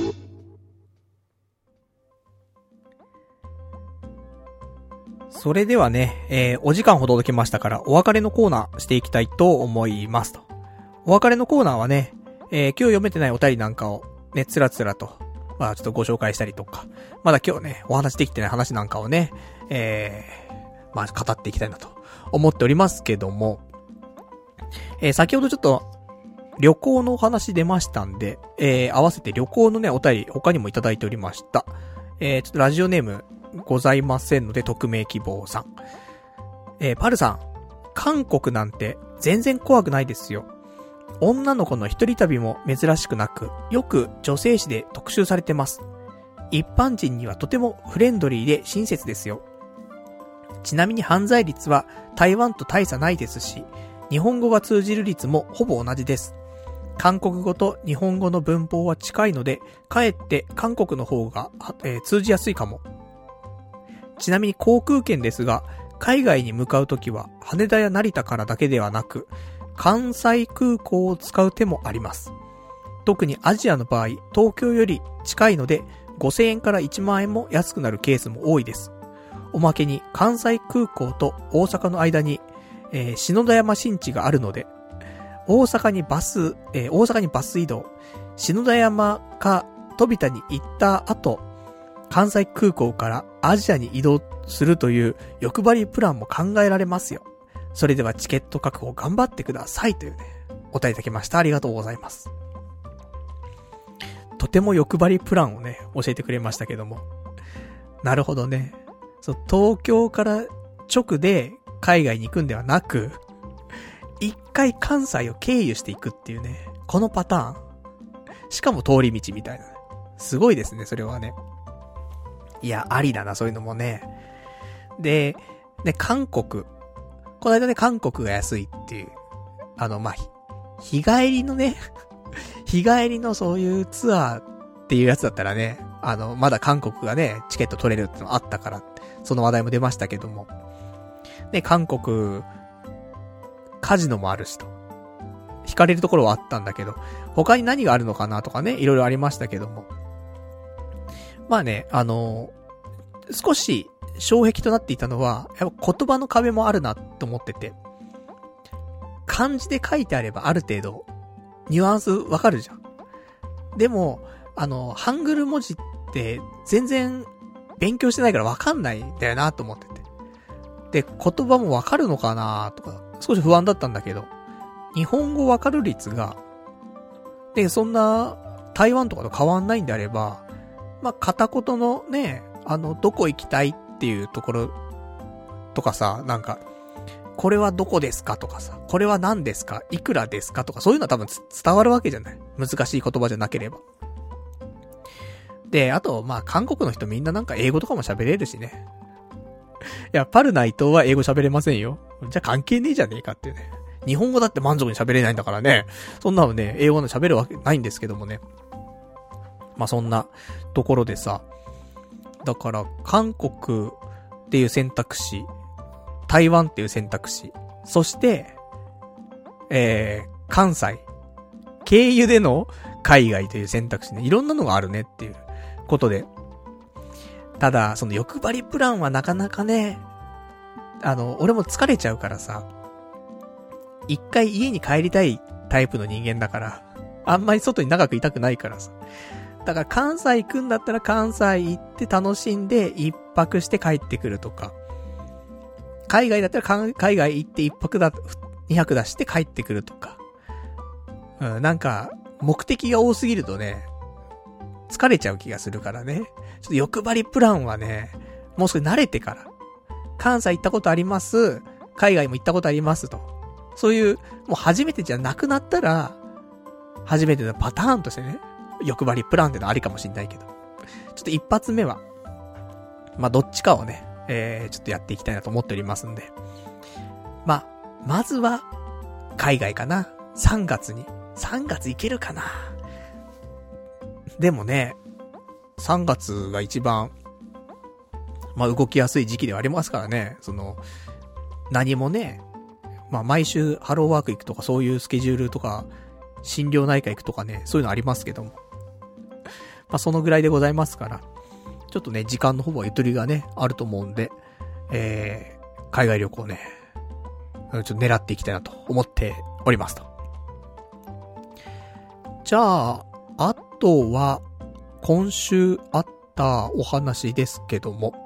それではね、お時間ほど届きましたからお別れのコーナーしていきたいと思いますと。お別れのコーナーはね、今日読めてないお便りなんかをね、つらつらと、ちょっとご紹介したりとか、まだ今日ね、お話できてない話なんかをね、語っていきたいなと思っておりますけども、先ほどちょっと旅行のお話出ましたんで、合わせて旅行のね、お便り他にもいただいておりました。ちょっとラジオネームございませんので匿名希望さん。パルさん、韓国なんて全然怖くないですよ。女の子の一人旅も珍しくなく、よく女性誌で特集されてます。一般人にはとてもフレンドリーで親切ですよ。ちなみに犯罪率は台湾と大差ないですし、日本語が通じる率もほぼ同じです。韓国語と日本語の文法は近いので、かえって韓国の方が、通じやすいかも。ちなみに航空券ですが、海外に向かうときは羽田や成田からだけではなく、関西空港を使う手もあります。特にアジアの場合、東京より近いので5000円から1万円も安くなるケースも多いです。おまけに関西空港と大阪の間に、篠田山新地があるので、大阪にバス移動、篠田山か飛田に行った後、 関西空港からアジアに移動するという欲張りプランも考えられますよ。それではチケット確保頑張ってくださいというね、お答えいただきました。ありがとうございます。とても欲張りプランをね、教えてくれましたけども。なるほどね。そう、東京から直で海外に行くんではなく、一回関西を経由していくっていうね、このパターン。しかも通り道みたいな。すごいですね、それはね。いや、ありだな、そういうのもね。で、韓国。この間ね、韓国が安いっていう。日帰りのね、日帰りのそういうツアーっていうやつだったらね、まだ韓国がね、チケット取れるってのあったから、その話題も出ましたけども。ね、韓国、カジノもあるしと。惹かれるところはあったんだけど、他に何があるのかなとかね、いろいろありましたけども。まあね、少し障壁となっていたのは、やっぱ言葉の壁もあるなと思ってて。漢字で書いてあればある程度、ニュアンスわかるじゃん。でも、ハングル文字って全然勉強してないからわかんないんだよなと思ってて。で、言葉もわかるのかなとか、少し不安だったんだけど、日本語わかる率が、で、そんな台湾とかと変わんないんであれば、まあ、片言のね、どこ行きたいっていうところとかさ、なんか、これはどこですかとかさ、これは何ですかいくらですかとか、そういうのは多分伝わるわけじゃない。難しい言葉じゃなければ。で、あと、まあ、韓国の人みんななんか英語とかも喋れるしね。いや、パルナイトは英語喋れませんよ。じゃあ関係ねえじゃねえかっていうね。日本語だって満足に喋れないんだからね。そんなのね、英語の喋るわけないんですけどもね。まあ、そんなところでさ。だから、韓国っていう選択肢、台湾っていう選択肢、そして、関西、経由での海外という選択肢ね、いろんなのがあるねっていうことで。ただ、その欲張りプランはなかなかね、俺も疲れちゃうからさ、一回家に帰りたいタイプの人間だから、あんまり外に長くいたくないからさ。だから関西行くんだったら関西行って楽しんで一泊して帰ってくるとか、海外だったら海外行って一泊だ、二泊出して帰ってくるとか。なんか、目的が多すぎるとね、疲れちゃう気がするからね。ちょっと欲張りプランはね、もう少し慣れてから。関西行ったことあります。海外も行ったことありますと。そういう、もう初めてじゃなくなったら、初めてのパターンとしてね、欲張りプランってのありかもしんないけど。ちょっと一発目は、まあ、どっちかをね、ちょっとやっていきたいなと思っておりますんで。まずは、海外かな。3月行けるかな。でもね、3月が一番、まあ、動きやすい時期ではありますからね。何もね、まあ、毎週ハローワーク行くとかそういうスケジュールとか、心療内科行くとかね、そういうのありますけども。まあ、そのぐらいでございますから。ちょっとね、時間の方はゆとりがね、あると思うんで、海外旅行ね、ちょっと狙っていきたいなと思っておりますと。じゃあ、あとは、今週あったお話ですけども、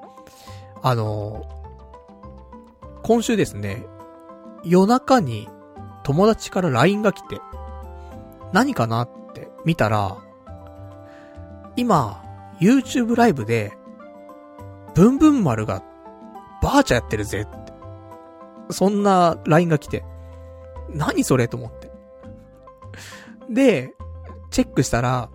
今週ですね、夜中に友達から LINE が来て、何かなって見たら、今、YouTube ライブで、ブンブン丸がバーチャやってるぜって。そんな LINE が来て、何それと思って。で、チェックしたら、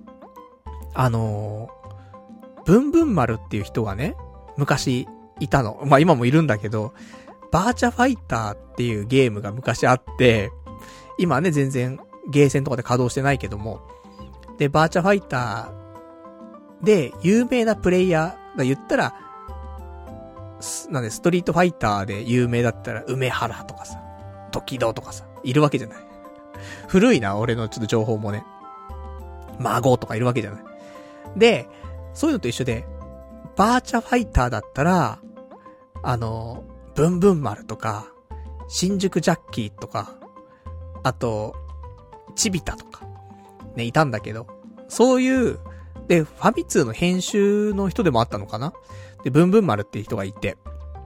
ブンブン丸っていう人がね、昔いたの。まあ、今もいるんだけど、バーチャファイターっていうゲームが昔あって、今ね、全然ゲーセンとかで稼働してないけども、で、バーチャファイターで有名なプレイヤーが言ったら、ストリートファイターで有名だったら、梅原とかさ、時戸とかさ、いるわけじゃない。古いな、俺のちょっと情報もね。孫とかいるわけじゃない。で、そういうのと一緒で、バーチャファイターだったら、ブンブン丸とか、新宿ジャッキーとか、あと、チビタとか、ね、いたんだけど、そういう、 で、ファミ通の編集の人でもあったのかな。で、ブンブン丸っていう人がいて。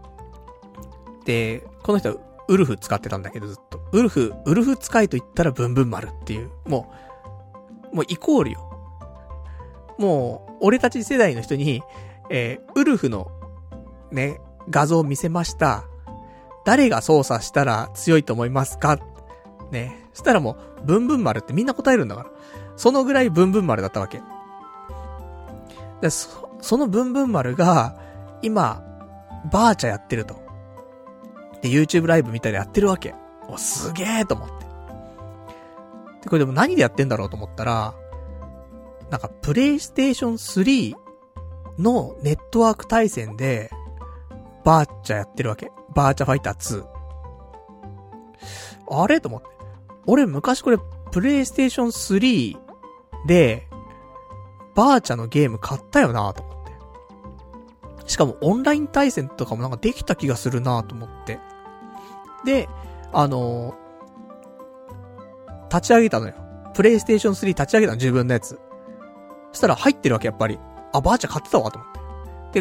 で、この人はウルフ使ってたんだけどずっと。ウルフ使いと言ったらブンブン丸っていう。もうイコールよ。もう、俺たち世代の人に、ウルフの、ね、画像を見せました。誰が操作したら強いと思いますかね。そしたらもう、ブンブン丸ってみんな答えるんだから。そのぐらいブンブン丸だったわけ。で、そのブンブン丸が、今、バーチャやってると。で、YouTube ライブみたいでやってるわけ。すげーと思って。で、これでも何でやってんだろうと思ったら、なんか、プレイステーション3のネットワーク対戦で、バーチャやってるわけ。バーチャファイター2。あれと思って。俺昔これ、プレイステーション3で、バーチャのゲーム買ったよなと思って。しかもオンライン対戦とかもなんかできた気がするなと思って。で、立ち上げたのよ。プレイステーション3立ち上げたの自分のやつ。そしたら入ってるわけやっぱり。あ、バーチャ買ってたわと思って。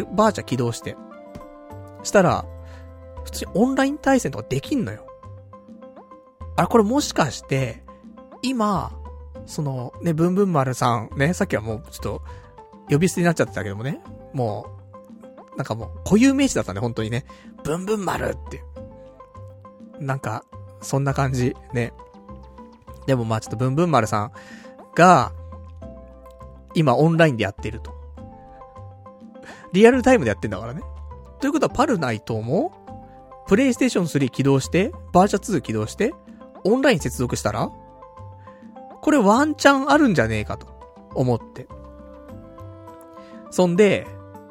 で、バーチャ起動して。したら、普通にオンライン対戦とかできんのよ。あれこれもしかして、今、そのね、ブンブン丸さんね、さっきはもうちょっと、呼び捨てになっちゃってたけどもね。もう、なんかもう固有名詞だったね、本当にね。ブンブン丸っていう。なんか、そんな感じ、ね。でもまあちょっとブンブン丸さんが、今オンラインでやってると。リアルタイムでやってんだからね。ということはパルナイトも、プレイステーション3起動して、バーチャ2起動して、オンライン接続したら、これワンチャンあるんじゃねえかと思って。そんで、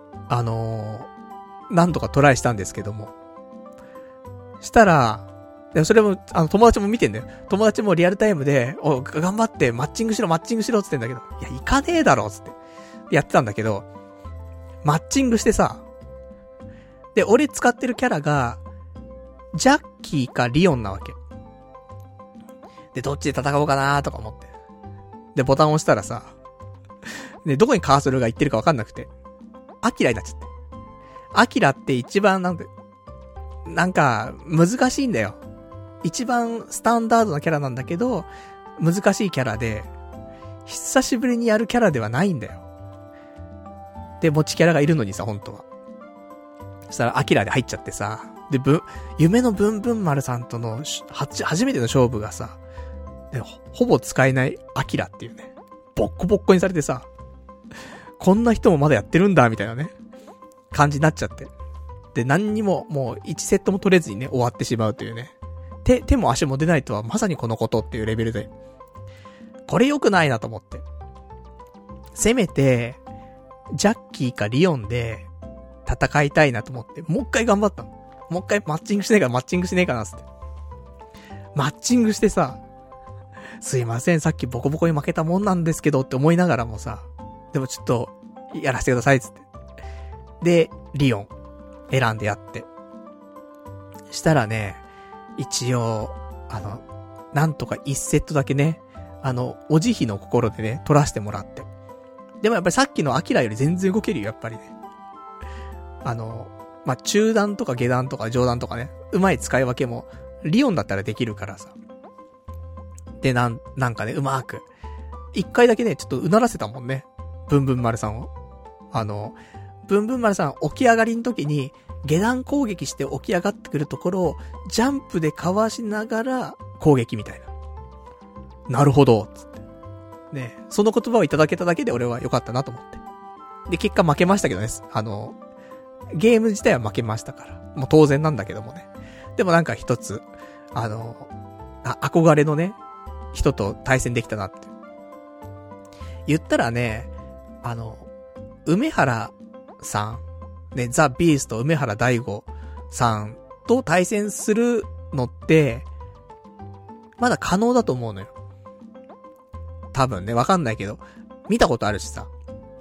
なんとかトライしたんですけども。したら、でもそれも、友達も見てんだよ。友達もリアルタイムで、頑張ってマッチングしろって言ってんだけど、いや、行かねえだろ、つって。やってたんだけど、マッチングしてさ、で、俺使ってるキャラが、ジャッキーかリオンなわけ。で、どっちで戦おうかなーとか思って。で、ボタン押したらさ、で、どこにカーソルが行ってるかわかんなくて、アキラになっちゃって。アキラって一番なんか、難しいんだよ。一番スタンダードなキャラなんだけど、難しいキャラで、久しぶりにやるキャラではないんだよ。で、持ちキャラがいるのにさ、本当は。そしたら、アキラで入っちゃってさ、で、夢のブンブン丸さんとの、初めての勝負がさ、で、ほぼ使えないアキラっていうね、ボッコボッコにされてさ、こんな人もまだやってるんだ、みたいなね、感じになっちゃって。で、何にも、もう1セットも取れずにね、終わってしまうというね。手も足も出ないとはまさにこのことっていうレベルで。これ良くないなと思って。せめて、ジャッキーかリオンで戦いたいなと思って、もう一回頑張ったの。もう一回マッチングしねえかなつって。マッチングしてさ、すいません、さっきボコボコに負けたもんなんですけどって思いながらもさ、でもちょっと、やらせてくださいつって。で、リオン、選んでやって。したらね、一応、なんとか1セットだけね、お慈悲の心でね、取らせてもらって。でもやっぱりさっきのアキラより全然動けるよ、やっぱりね。まあ、中段とか下段とか上段とかね、うまい使い分けも、リオンだったらできるからさ。で、なんかね、うまーく。一回だけね、ちょっとうならせたもんね。ブンブン丸さんを。ブンブン丸さん起き上がりの時に、下段攻撃して起き上がってくるところを、ジャンプでかわしながら攻撃みたいな。なるほど、つって。ね、その言葉をいただけただけで俺は良かったなと思って。で、結果負けましたけどね。ゲーム自体は負けましたから。もう当然なんだけどもね。でもなんか一つ、憧れのね、人と対戦できたなって。言ったらね、梅原さん、ね、ザ・ビースト梅原大吾さんと対戦するのって、まだ可能だと思うのよ。多分ね、わかんないけど、見たことあるしさ。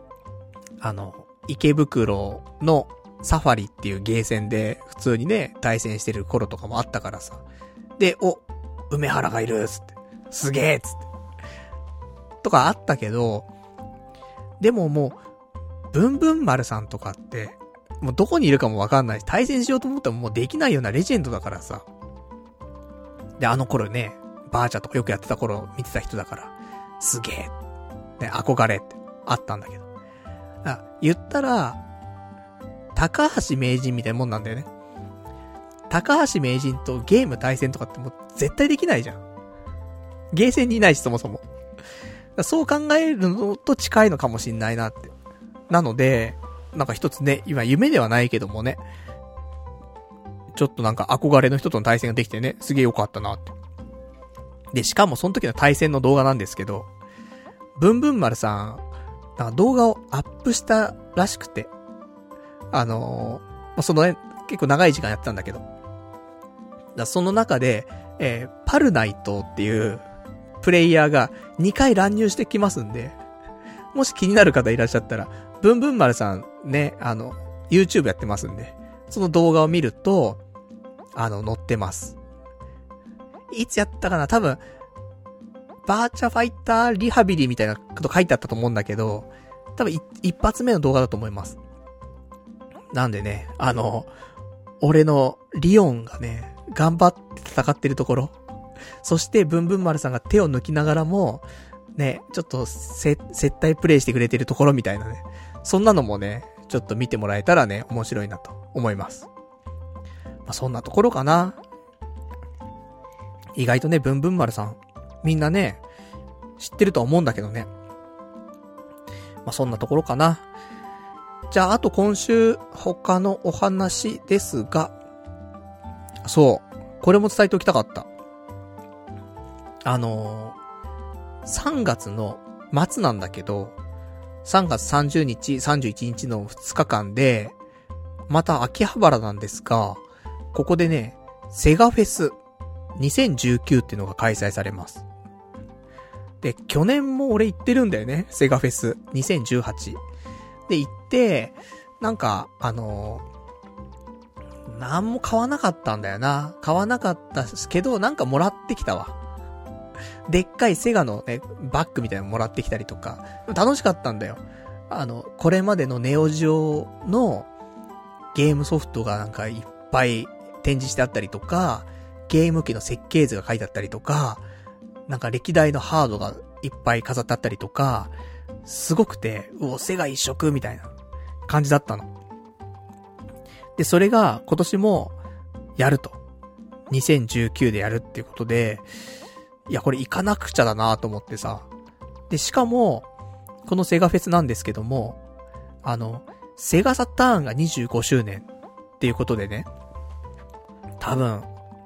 池袋のサファリっていうゲーセンで普通にね、対戦してる頃とかもあったからさ。で、梅原がいるっつって。すげーっつって。とかあったけど、 でももう、ブンブン丸さんとかって、もうどこにいるかもわかんないし、対戦しようと思ってももうできないようなレジェンドだからさ。で、あの頃ね、バーチャとかよくやってた頃見てた人だから、すげえ、ね、憧れってあったんだけど。言ったら、高橋名人みたいなもんなんだよね。高橋名人とゲーム対戦とかってもう絶対できないじゃん。ゲーセンにいないしそもそも。そう考えるのと近いのかもしんないなって。なので、なんか一つね、今夢ではないけどもね、ちょっとなんか憧れの人との対戦ができてね、すげえ良かったなって。で、しかもその時の対戦の動画なんですけど、ブンブン丸さん、なんか動画をアップしたらしくて、そのね、結構長い時間やってたんだけど、その中で、パルナイトっていうプレイヤーが2回乱入してきますんで、もし気になる方いらっしゃったら、ブンブン丸さんね、YouTube やってますんで、その動画を見ると、載ってます。いつやったかな？多分、バーチャファイターリハビリみたいなこと書いてあったと思うんだけど、多分一発目の動画だと思います。なんでね、俺のリオンがね、頑張って戦ってるところ、そしてブンブン丸さんが手を抜きながらも、ね、ちょっと接待プレイしてくれてるところみたいなね、そんなのもね、ちょっと見てもらえたらね、面白いなと思います。まあ、そんなところかな。意外とね、ブンブン丸さん、みんなね、知ってるとは思うんだけどね。まあ、そんなところかな。じゃあ、あと今週、他のお話ですが、そう、これも伝えておきたかった。3月の末なんだけど、3月30日、31日の2日間で、また秋葉原なんですが、ここでね、セガフェス2019っていうのが開催されます。で、去年も俺行ってるんだよね、セガフェス2018。で、行って、なんか、なんも買わなかったんだよな。買わなかったけど、なんかもらってきたわ。でっかいセガのね、バッグみたいなのもらってきたりとか、楽しかったんだよ。これまでのネオジオのゲームソフトがなんかいっぱい展示してあったりとか、ゲーム機の設計図が書いてあったりとか、なんか歴代のハードがいっぱい飾ってあったりとか、すごくて、セガ一色みたいな感じだったの。で、それが今年もやると。2019でやるっていうことで、いや、これ行かなくちゃだなと思ってさ。で、しかも、このセガフェスなんですけども、セガサターンが25周年っていうことでね、多分、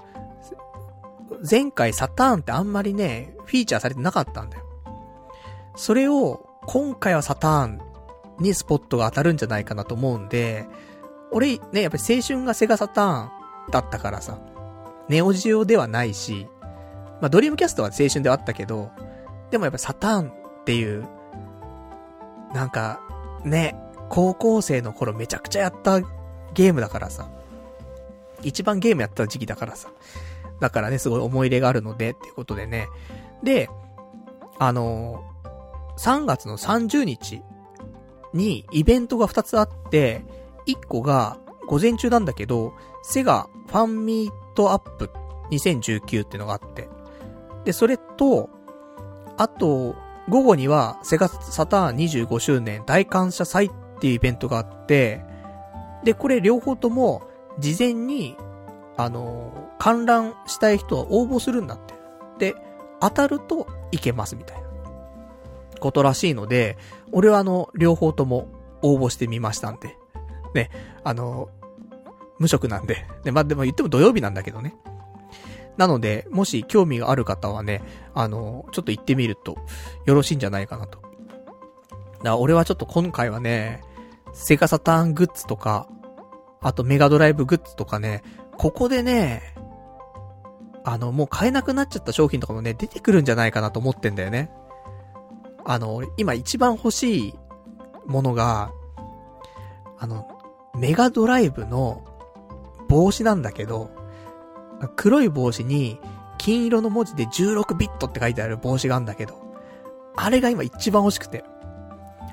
前回サターンってあんまりね、フィーチャーされてなかったんだよ。それを、今回はサターンにスポットが当たるんじゃないかなと思うんで、俺ね、やっぱり青春がセガサターンだったからさ、ネオジオではないし、まあドリームキャストは青春ではあったけど、でもやっぱサターンっていう、なんか、ね、高校生の頃めちゃくちゃやったゲームだからさ、一番ゲームやった時期だからさ、だからね、すごい思い入れがあるので、っていうことでね。で、3月の30日にイベントが2つあって、1個が午前中なんだけど、セガファンミートアップ2019っていうのがあって。で、それと、あと、午後にはセガサターン25周年大感謝祭っていうイベントがあって、で、これ両方とも事前に、観覧したい人は応募するんだって。で、当たるといけますみたいなことらしいので、俺は両方とも応募してみましたんで。ね、無職なんで。で、まあ、でも言っても土曜日なんだけどね。なので、もし興味がある方はね、ちょっと行ってみるとよろしいんじゃないかなと。だから俺はちょっと今回はね、セガサターングッズとか、あとメガドライブグッズとかね、ここでね、もう買えなくなっちゃった商品とかもね、出てくるんじゃないかなと思ってんだよね。今一番欲しいものが、メガドライブの帽子なんだけど、黒い帽子に金色の文字で16ビットって書いてある帽子があるんだけど、あれが今一番欲しくて。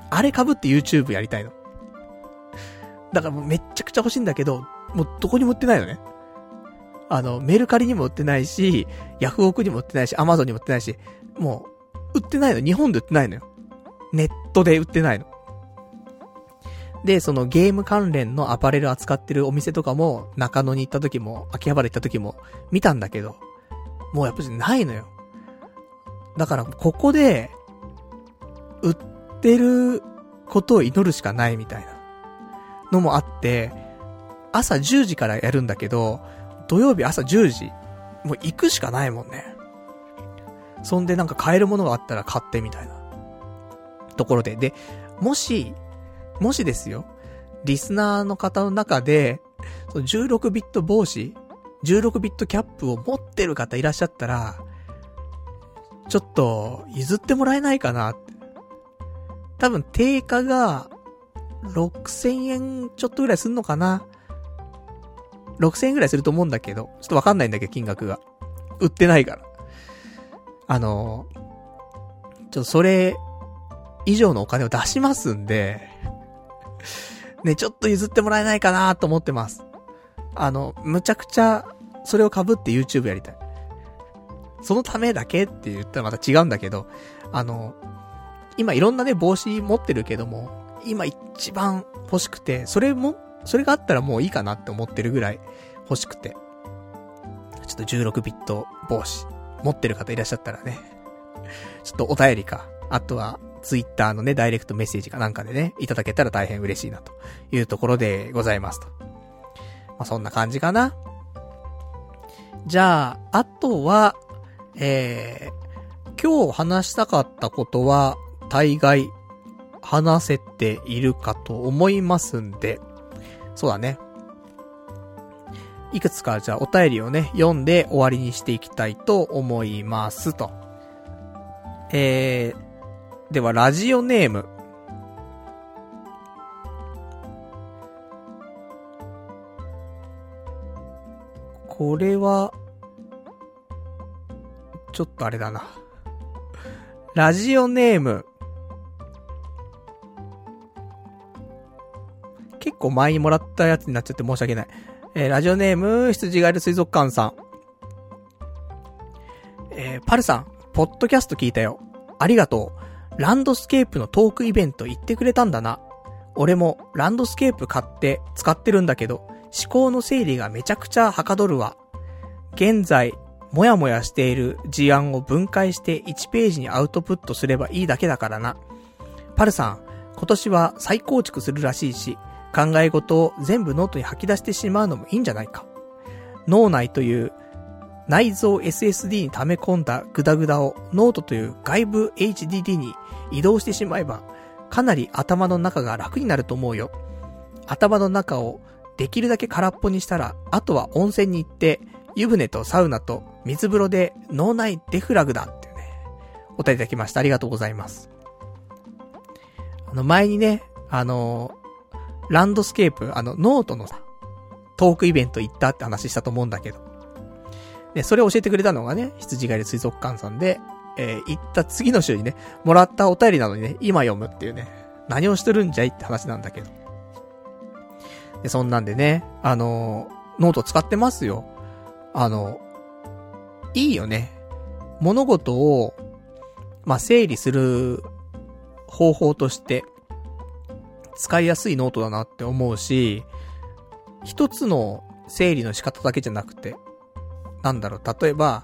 あれ被って YouTube やりたいの。だからもうめっちゃくちゃ欲しいんだけど、もうどこにも売ってないのね。メルカリにも売ってないし、ヤフオクにも売ってないし、アマゾンにも売ってないし、もう、売ってないの。日本で売ってないのよ。ネットで売ってないの。で、そのゲーム関連のアパレル扱ってるお店とかも、中野に行った時も、秋葉原行った時も、見たんだけど、もうやっぱりないのよ。だから、ここで、売ってることを祈るしかないみたいなのもあって、朝10時からやるんだけど、土曜日朝10時、もう行くしかないもんね。そんでなんか買えるものがあったら買ってみたいなところで。で、もしですよ、リスナーの方の中で、その16ビット帽子、16ビットキャップを持ってる方いらっしゃったら、ちょっと譲ってもらえないかなって。多分定価が6000円ちょっとぐらいすんのかな。6000円ぐらいすると思うんだけど、ちょっとわかんないんだけど金額が。売ってないから。ちょっとそれ以上のお金を出しますんで、ね、ちょっと譲ってもらえないかなと思ってます。むちゃくちゃそれを被って YouTube やりたい。そのためだけって言ったらまた違うんだけど、今いろんなね、帽子持ってるけども、今一番欲しくて、それがあったらもういいかなって思ってるぐらい欲しくて。ちょっと16ビット帽子持ってる方いらっしゃったらね、ちょっとお便りか、あとはTwitter のね、ダイレクトメッセージかなんかでね、いただけたら大変嬉しいなというところでございますと。まあ、そんな感じかな。じゃあ、あとは、今日話したかったことは、大概話せているかと思いますんで、そうだね。いくつかじゃあお便りをね、読んで終わりにしていきたいと思いますと。ではラジオネーム。これは、ちょっとあれだな。ラジオネーム。結構前にもらったやつになっちゃって申し訳ない。ラジオネーム、羊ガエル水族館さん。パルさん、ポッドキャスト聞いたよ。ありがとう。ランドスケープのトークイベント行ってくれたんだな。俺もランドスケープ買って使ってるんだけど、思考の整理がめちゃくちゃはかどるわ。現在、もやもやしている事案を分解して1ページにアウトプットすればいいだけだからな。パルさん、今年は再構築するらしいし、考え事を全部ノートに吐き出してしまうのもいいんじゃないか。脳内という内蔵 SSD に溜め込んだグダグダをノートという外部 HDD に移動してしまえば、かなり頭の中が楽になると思うよ。頭の中をできるだけ空っぽにしたら、あとは温泉に行って、湯船とサウナと水風呂で脳内デフラグだってね、お便りいただきました。ありがとうございます。前にね、ランドスケープ、ノートのさ、トークイベント行ったって話したと思うんだけど。で、それを教えてくれたのがね、羊ガエル水族館さんで、行った次の週にね、もらったお便りなのにね、今読むっていうね、何をしてるんじゃいって話なんだけど。で、そんなんでね、ノート使ってますよ。いいよね。物事を、整理する方法として、使いやすいノートだなって思うし、一つの整理の仕方だけじゃなくて、例えば、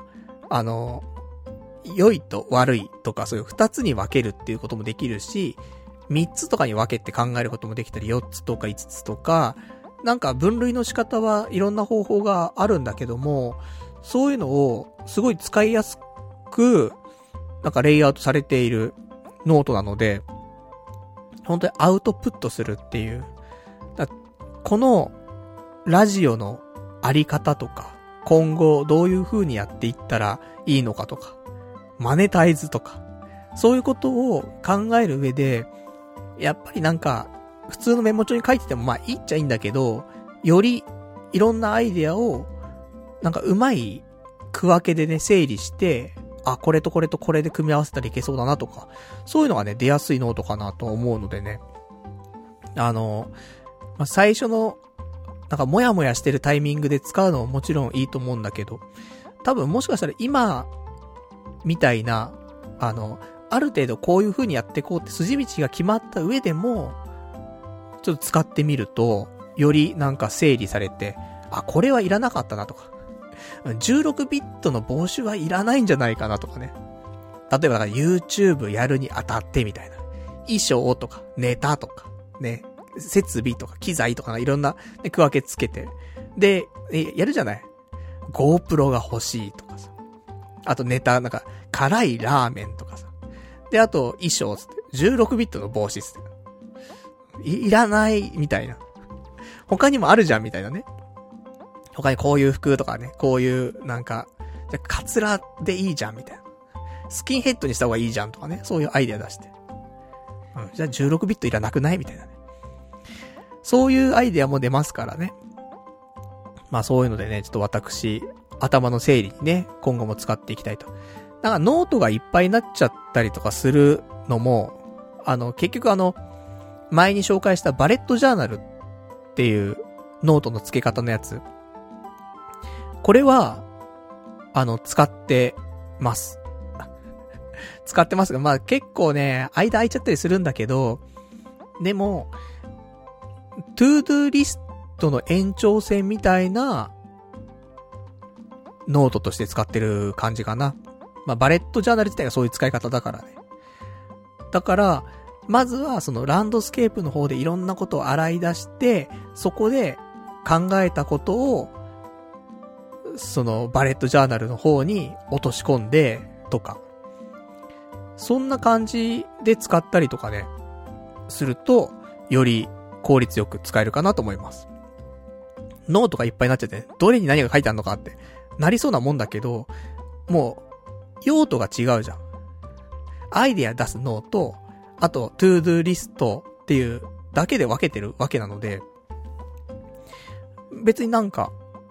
良いと悪いとかそういう二つに分けるっていうこともできるし、三つとかに分けて考えることもできたり、四つとか五つとか、分類の仕方はいろんな方法があるんだけども、そういうのをすごい使いやすく、レイアウトされているノートなので、本当にアウトプットするっていう。このラジオのあり方とか、今後どういう風にやっていったらいいのかとか、マネタイズとか、そういうことを考える上で、やっぱり普通のメモ帳に書いててもいいっちゃいいんだけど、よりいろんなアイデアを、うまい区分けでね、整理して、 あ、これとこれとこれで組み合わせたらいけそうだなとか、そういうのがね、出やすいノートかなと思うのでね。最初の、なんかもやもやしてるタイミングで使うのももちろんいいと思うんだけど、多分もしかしたら今、みたいな、ある程度こういう風にやっていこうって筋道が決まった上でも、ちょっと使ってみると、よりなんか整理されて、あ、これはいらなかったなとか、16ビットの帽子はいらないんじゃないかなとかね。例えばだから YouTube やるにあたってみたいな。衣装とか、ネタとか、ね、設備とか機材とかいろんな、ね、区分けつけて。で、やるじゃない ?GoPro が欲しいとかさ。あとネタ、なんか、辛いラーメンとかさ。で、あと衣装つって、16ビットの帽子つって。いらないみたいな。他にもあるじゃんみたいなね。他にこういう服とかね、こういうなんか、じゃカツラでいいじゃんみたいな。スキンヘッドにした方がいいじゃんとかね、そういうアイデア出して。じゃあ16ビットいらなくないみたいなね。そういうアイデアも出ますからね。まあそういうのでね、ちょっと私、頭の整理にね、今後も使っていきたいと。なんかノートがいっぱいになっちゃったりとかするのも、結局前に紹介したバレットジャーナルっていうノートの付け方のやつ。これは、使ってます。使ってますが、まあ結構ね、間空いちゃったりするんだけど、でも、トゥードゥーリストの延長線みたいな、ノートとして使ってる感じかな。まあバレットジャーナル自体がそういう使い方だからね。だから、まずはそのランドスケープの方でいろんなことを洗い出して、そこで考えたことを、そのバレットジャーナルの方に落とし込んで、とか。そんな感じで使ったりとかね、すると、より効率よく使えるかなと思います。ノートがいっぱいになっちゃって、どれに何が書いてあるのかって、なりそうなもんだけど、もう、用途が違うじゃん。アイデア出すノート、あと、トゥードゥーリストっていうだけで分けてるわけなので、別になんか、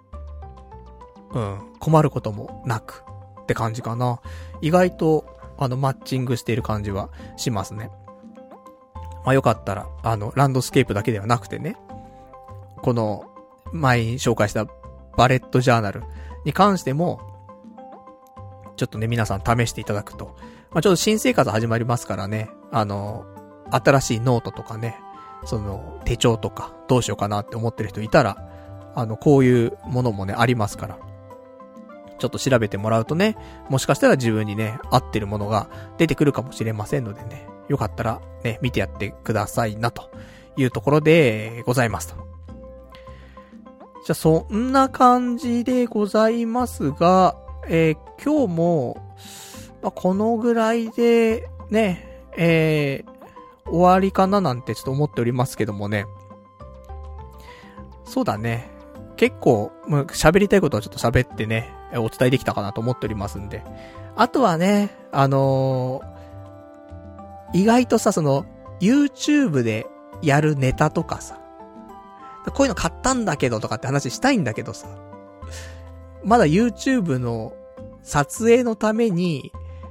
困ることもなくって感じかな。意外と、マッチングしている感じはしますね。まあよかったら、ランドスケープだけではなくてね、この、前に紹介したバレットジャーナルに関しても、ちょっとね、皆さん試していただくと。まあちょっと新生活始まりますからね、新しいノートとかね、その、手帳とか、どうしようかなって思ってる人いたら、こういうものもね、ありますから。ちょっと調べてもらうとね、もしかしたら自分にね、合ってるものが出てくるかもしれませんのでね、よかったらね、見てやってくださいな、というところでございますと。じゃあ、そんな感じでございますが、今日も、まあ、このぐらいで、ね、終わりかななんてちょっと思っておりますけどもね。そうだね。結構、喋りたいことはちょっと喋ってね、お伝えできたかなと思っておりますんで。あとはね、意外とさ、その、YouTube でやるネタとかさ、こういうの買ったんだけどとかって話したいんだけどさ、まだ YouTube の撮影のために、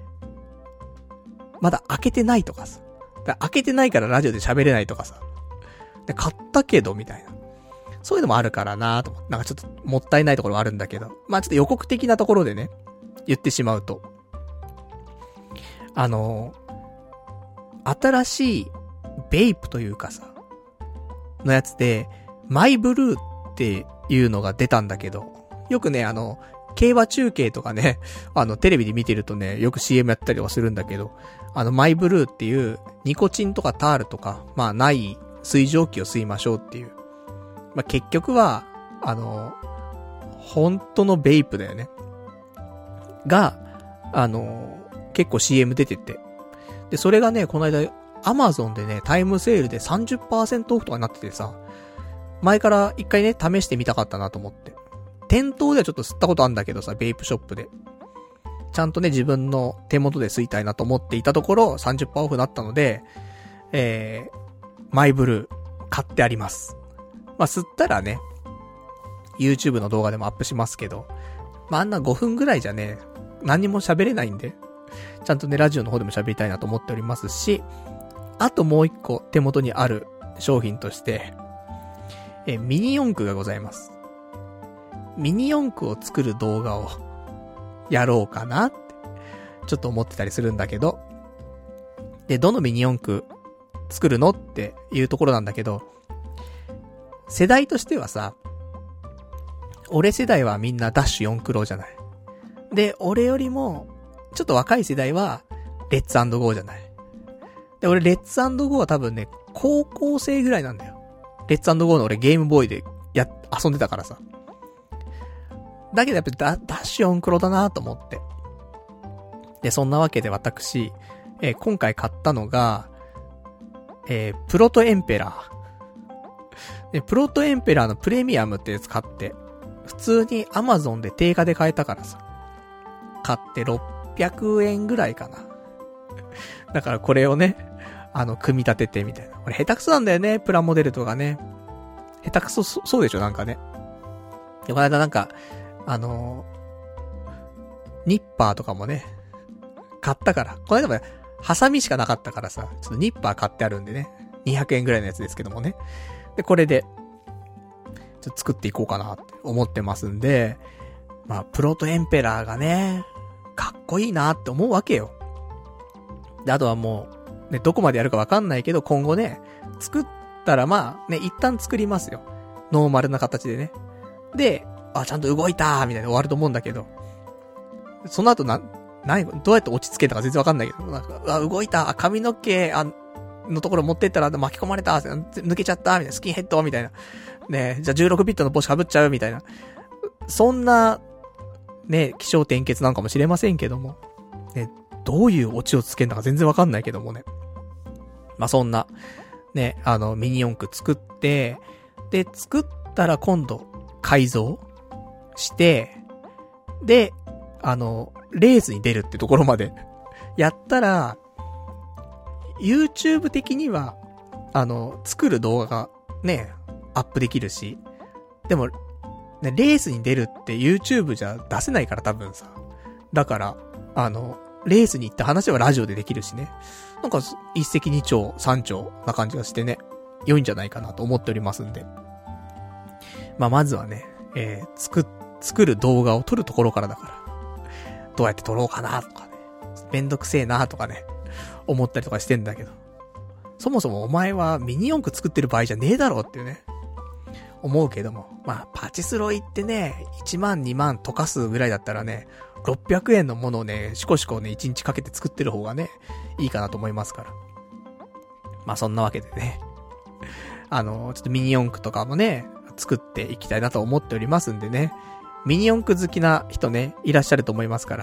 まだ開けてないとかさ、開けてないからラジオで喋れないとかさ、で買ったけどみたいな。そういうのもあるからなぁと。なんかちょっともったいないところはあるんだけど。まあちょっと予告的なところでね、言ってしまうと。新しいベイプというかさ、のやつで、マイブルーっていうのが出たんだけど、よくね、競馬中継とかね、テレビで見てるとね、よく CM やったりはするんだけど、マイブルーっていう、ニコチンとかタールとか、まあない水蒸気を吸いましょうっていう。まあ、結局は、本当のベイプだよね。が、結構 CM 出てて。で、それがね、この間、Amazon でね、タイムセールで 30% オフとかになっててさ、前から一回ね、試してみたかったなと思って。店頭ではちょっと吸ったことあるんだけどさ、ベイプショップで。ちゃんとね、自分の手元で吸いたいなと思っていたところ、30% オフになったので、マイブルー、買ってあります。まあ、吸ったらね、YouTube の動画でもアップしますけど、まあ、あんな5分ぐらいじゃね、 何にも喋れないんで、ちゃんとね、ラジオの方でも喋りたいなと思っておりますし、あともう一個手元にある商品として、ミニ四駆がございます。ミニ四駆を作る動画をやろうかなって、ちょっと思ってたりするんだけど、で、どのミニ四駆作るのっていうところなんだけど、世代としてはさ、俺世代はみんなダッシュ4クロじゃない。で、俺よりも、ちょっと若い世代は、レッツ&ゴーじゃない。で、俺レッツ&ゴーは多分ね、高校生ぐらいなんだよ。レッツ&ゴーの俺ゲームボーイで遊んでたからさ。だけどやっぱダッシュ4クロだなと思って。で、そんなわけで私、今回買ったのが、プロトエンペラー。で、プロトエンペラーのプレミアムってやつ買って、普通に Amazon で定価で買えたからさ。買って600円ぐらいかな。だからこれをね、組み立ててみたいな。俺下手くそなんだよね、プラモデルとかね。下手くそ、そうでしょ、なんかね。で、この間なんか、ニッパーとかもね、買ったから。この間もね、ハサミしかなかったからさ、ちょっとニッパー買ってあるんでね。200円ぐらいのやつですけどもね。で、これで、ちょっと作っていこうかなって思ってますんで、まあ、プロトエンペラーがね、かっこいいなって思うわけよ。で、あとはもう、ね、どこまでやるかわかんないけど、今後ね、作ったらまあ、ね、一旦作りますよ。ノーマルな形でね。で、あ、ちゃんと動いたーみたいな終わると思うんだけど、その後どうやって落ち着けたか全然わかんないけど、なんか、動いた、髪の毛、のところ持ってったら巻き込まれた、抜けちゃった、みたいな、スキンヘッド、みたいな。ね、じゃあ16ビットの帽子被っちゃう、みたいな。そんな、ね、起承転結なんかもしれませんけども、ね、どういうオチをつけるのか全然わかんないけどもね。まあ、そんな、ね、ミニ四駆作って、で、作ったら今度、改造して、で、レースに出るってところまで、やったら、YouTube 的には、作る動画が、ね、アップできるし、でも、ね、レースに出るって YouTube じゃ出せないから多分さ。だから、レースに行った話はラジオでできるしね。なんか、一石二鳥、三鳥な感じがしてね、良いんじゃないかなと思っておりますんで。まあ、まずはね、作る動画を撮るところからだから、どうやって撮ろうかなとかね、めんどくせえなとかね、思ったりとかしてんだけど。そもそもお前はミニ四駆作ってる場合じゃねえだろうっていうね、思うけども。まあ、パチスロ行ってね、1万2万溶かすぐらいだったらね、600円のものをね、しこしこね、1日かけて作ってる方がね、いいかなと思いますから。まあ、そんなわけでね。ちょっとミニ四駆とかもね、作っていきたいなと思っておりますんでね。ミニ四駆好きな人ね、いらっしゃると思いますから、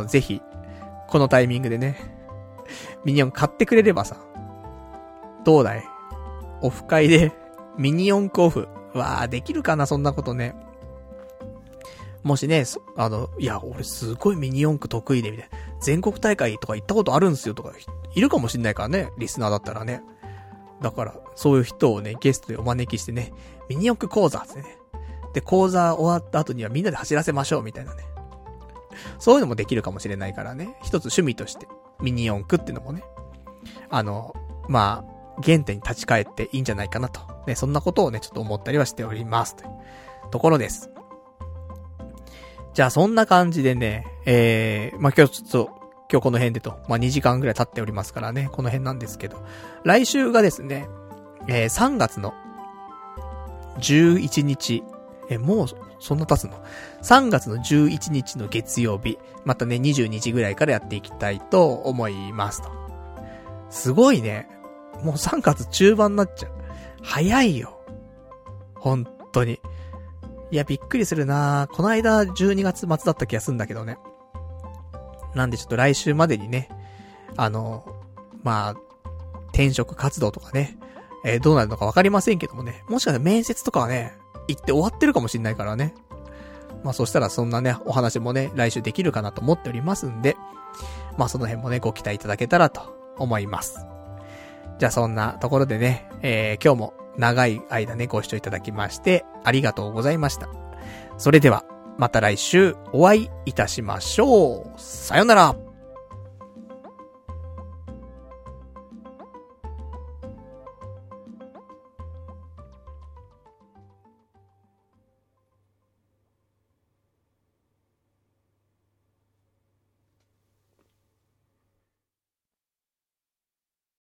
ぜひ、このタイミングでね、ミニ四駆買ってくれればさ、どうだい？オフ会で、ミニ四駆オフ。できるかな、そんなことね。もしね、いや、俺すごいミニ四駆得意で、みたいな。全国大会とか行ったことあるんすよ、とか、いるかもしんないからね、リスナーだったらね。だから、そういう人をね、ゲストでお招きしてね、ミニ四駆講座ってね。で、講座終わった後にはみんなで走らせましょう、みたいなね。そういうのもできるかもしれないからね。一つ趣味として、ミニ四駆っていうのもね。まあ、原点に立ち返っていいんじゃないかなと。ね、そんなことをね、ちょっと思ったりはしております。というところです。じゃあ、そんな感じでね、まあ、今日この辺でと、まあ、2時間ぐらい経っておりますからね、この辺なんですけど。来週がですね、3月の11日、もう、そんな経つの ?3 月の11日の月曜日、またね、22時ぐらいからやっていきたいと思いますと。すごいね。もう3月中盤になっちゃう。早いよ。本当に。いや、びっくりするな。この間12月末だった気がするんだけどね。なんでちょっと来週までにね、まあ、転職活動とかね、どうなるのかわかりませんけどもね。もしかしたら面接とかはね、行って終わってるかもしんないからね。まあそしたらそんなね、お話もね、来週できるかなと思っておりますんで、まあその辺もね、ご期待いただけたらと思います。じゃあそんなところでね、今日も長い間ね、ご視聴いただきまして、ありがとうございました。それでは、 また来週お会いいたしましょう。さよなら。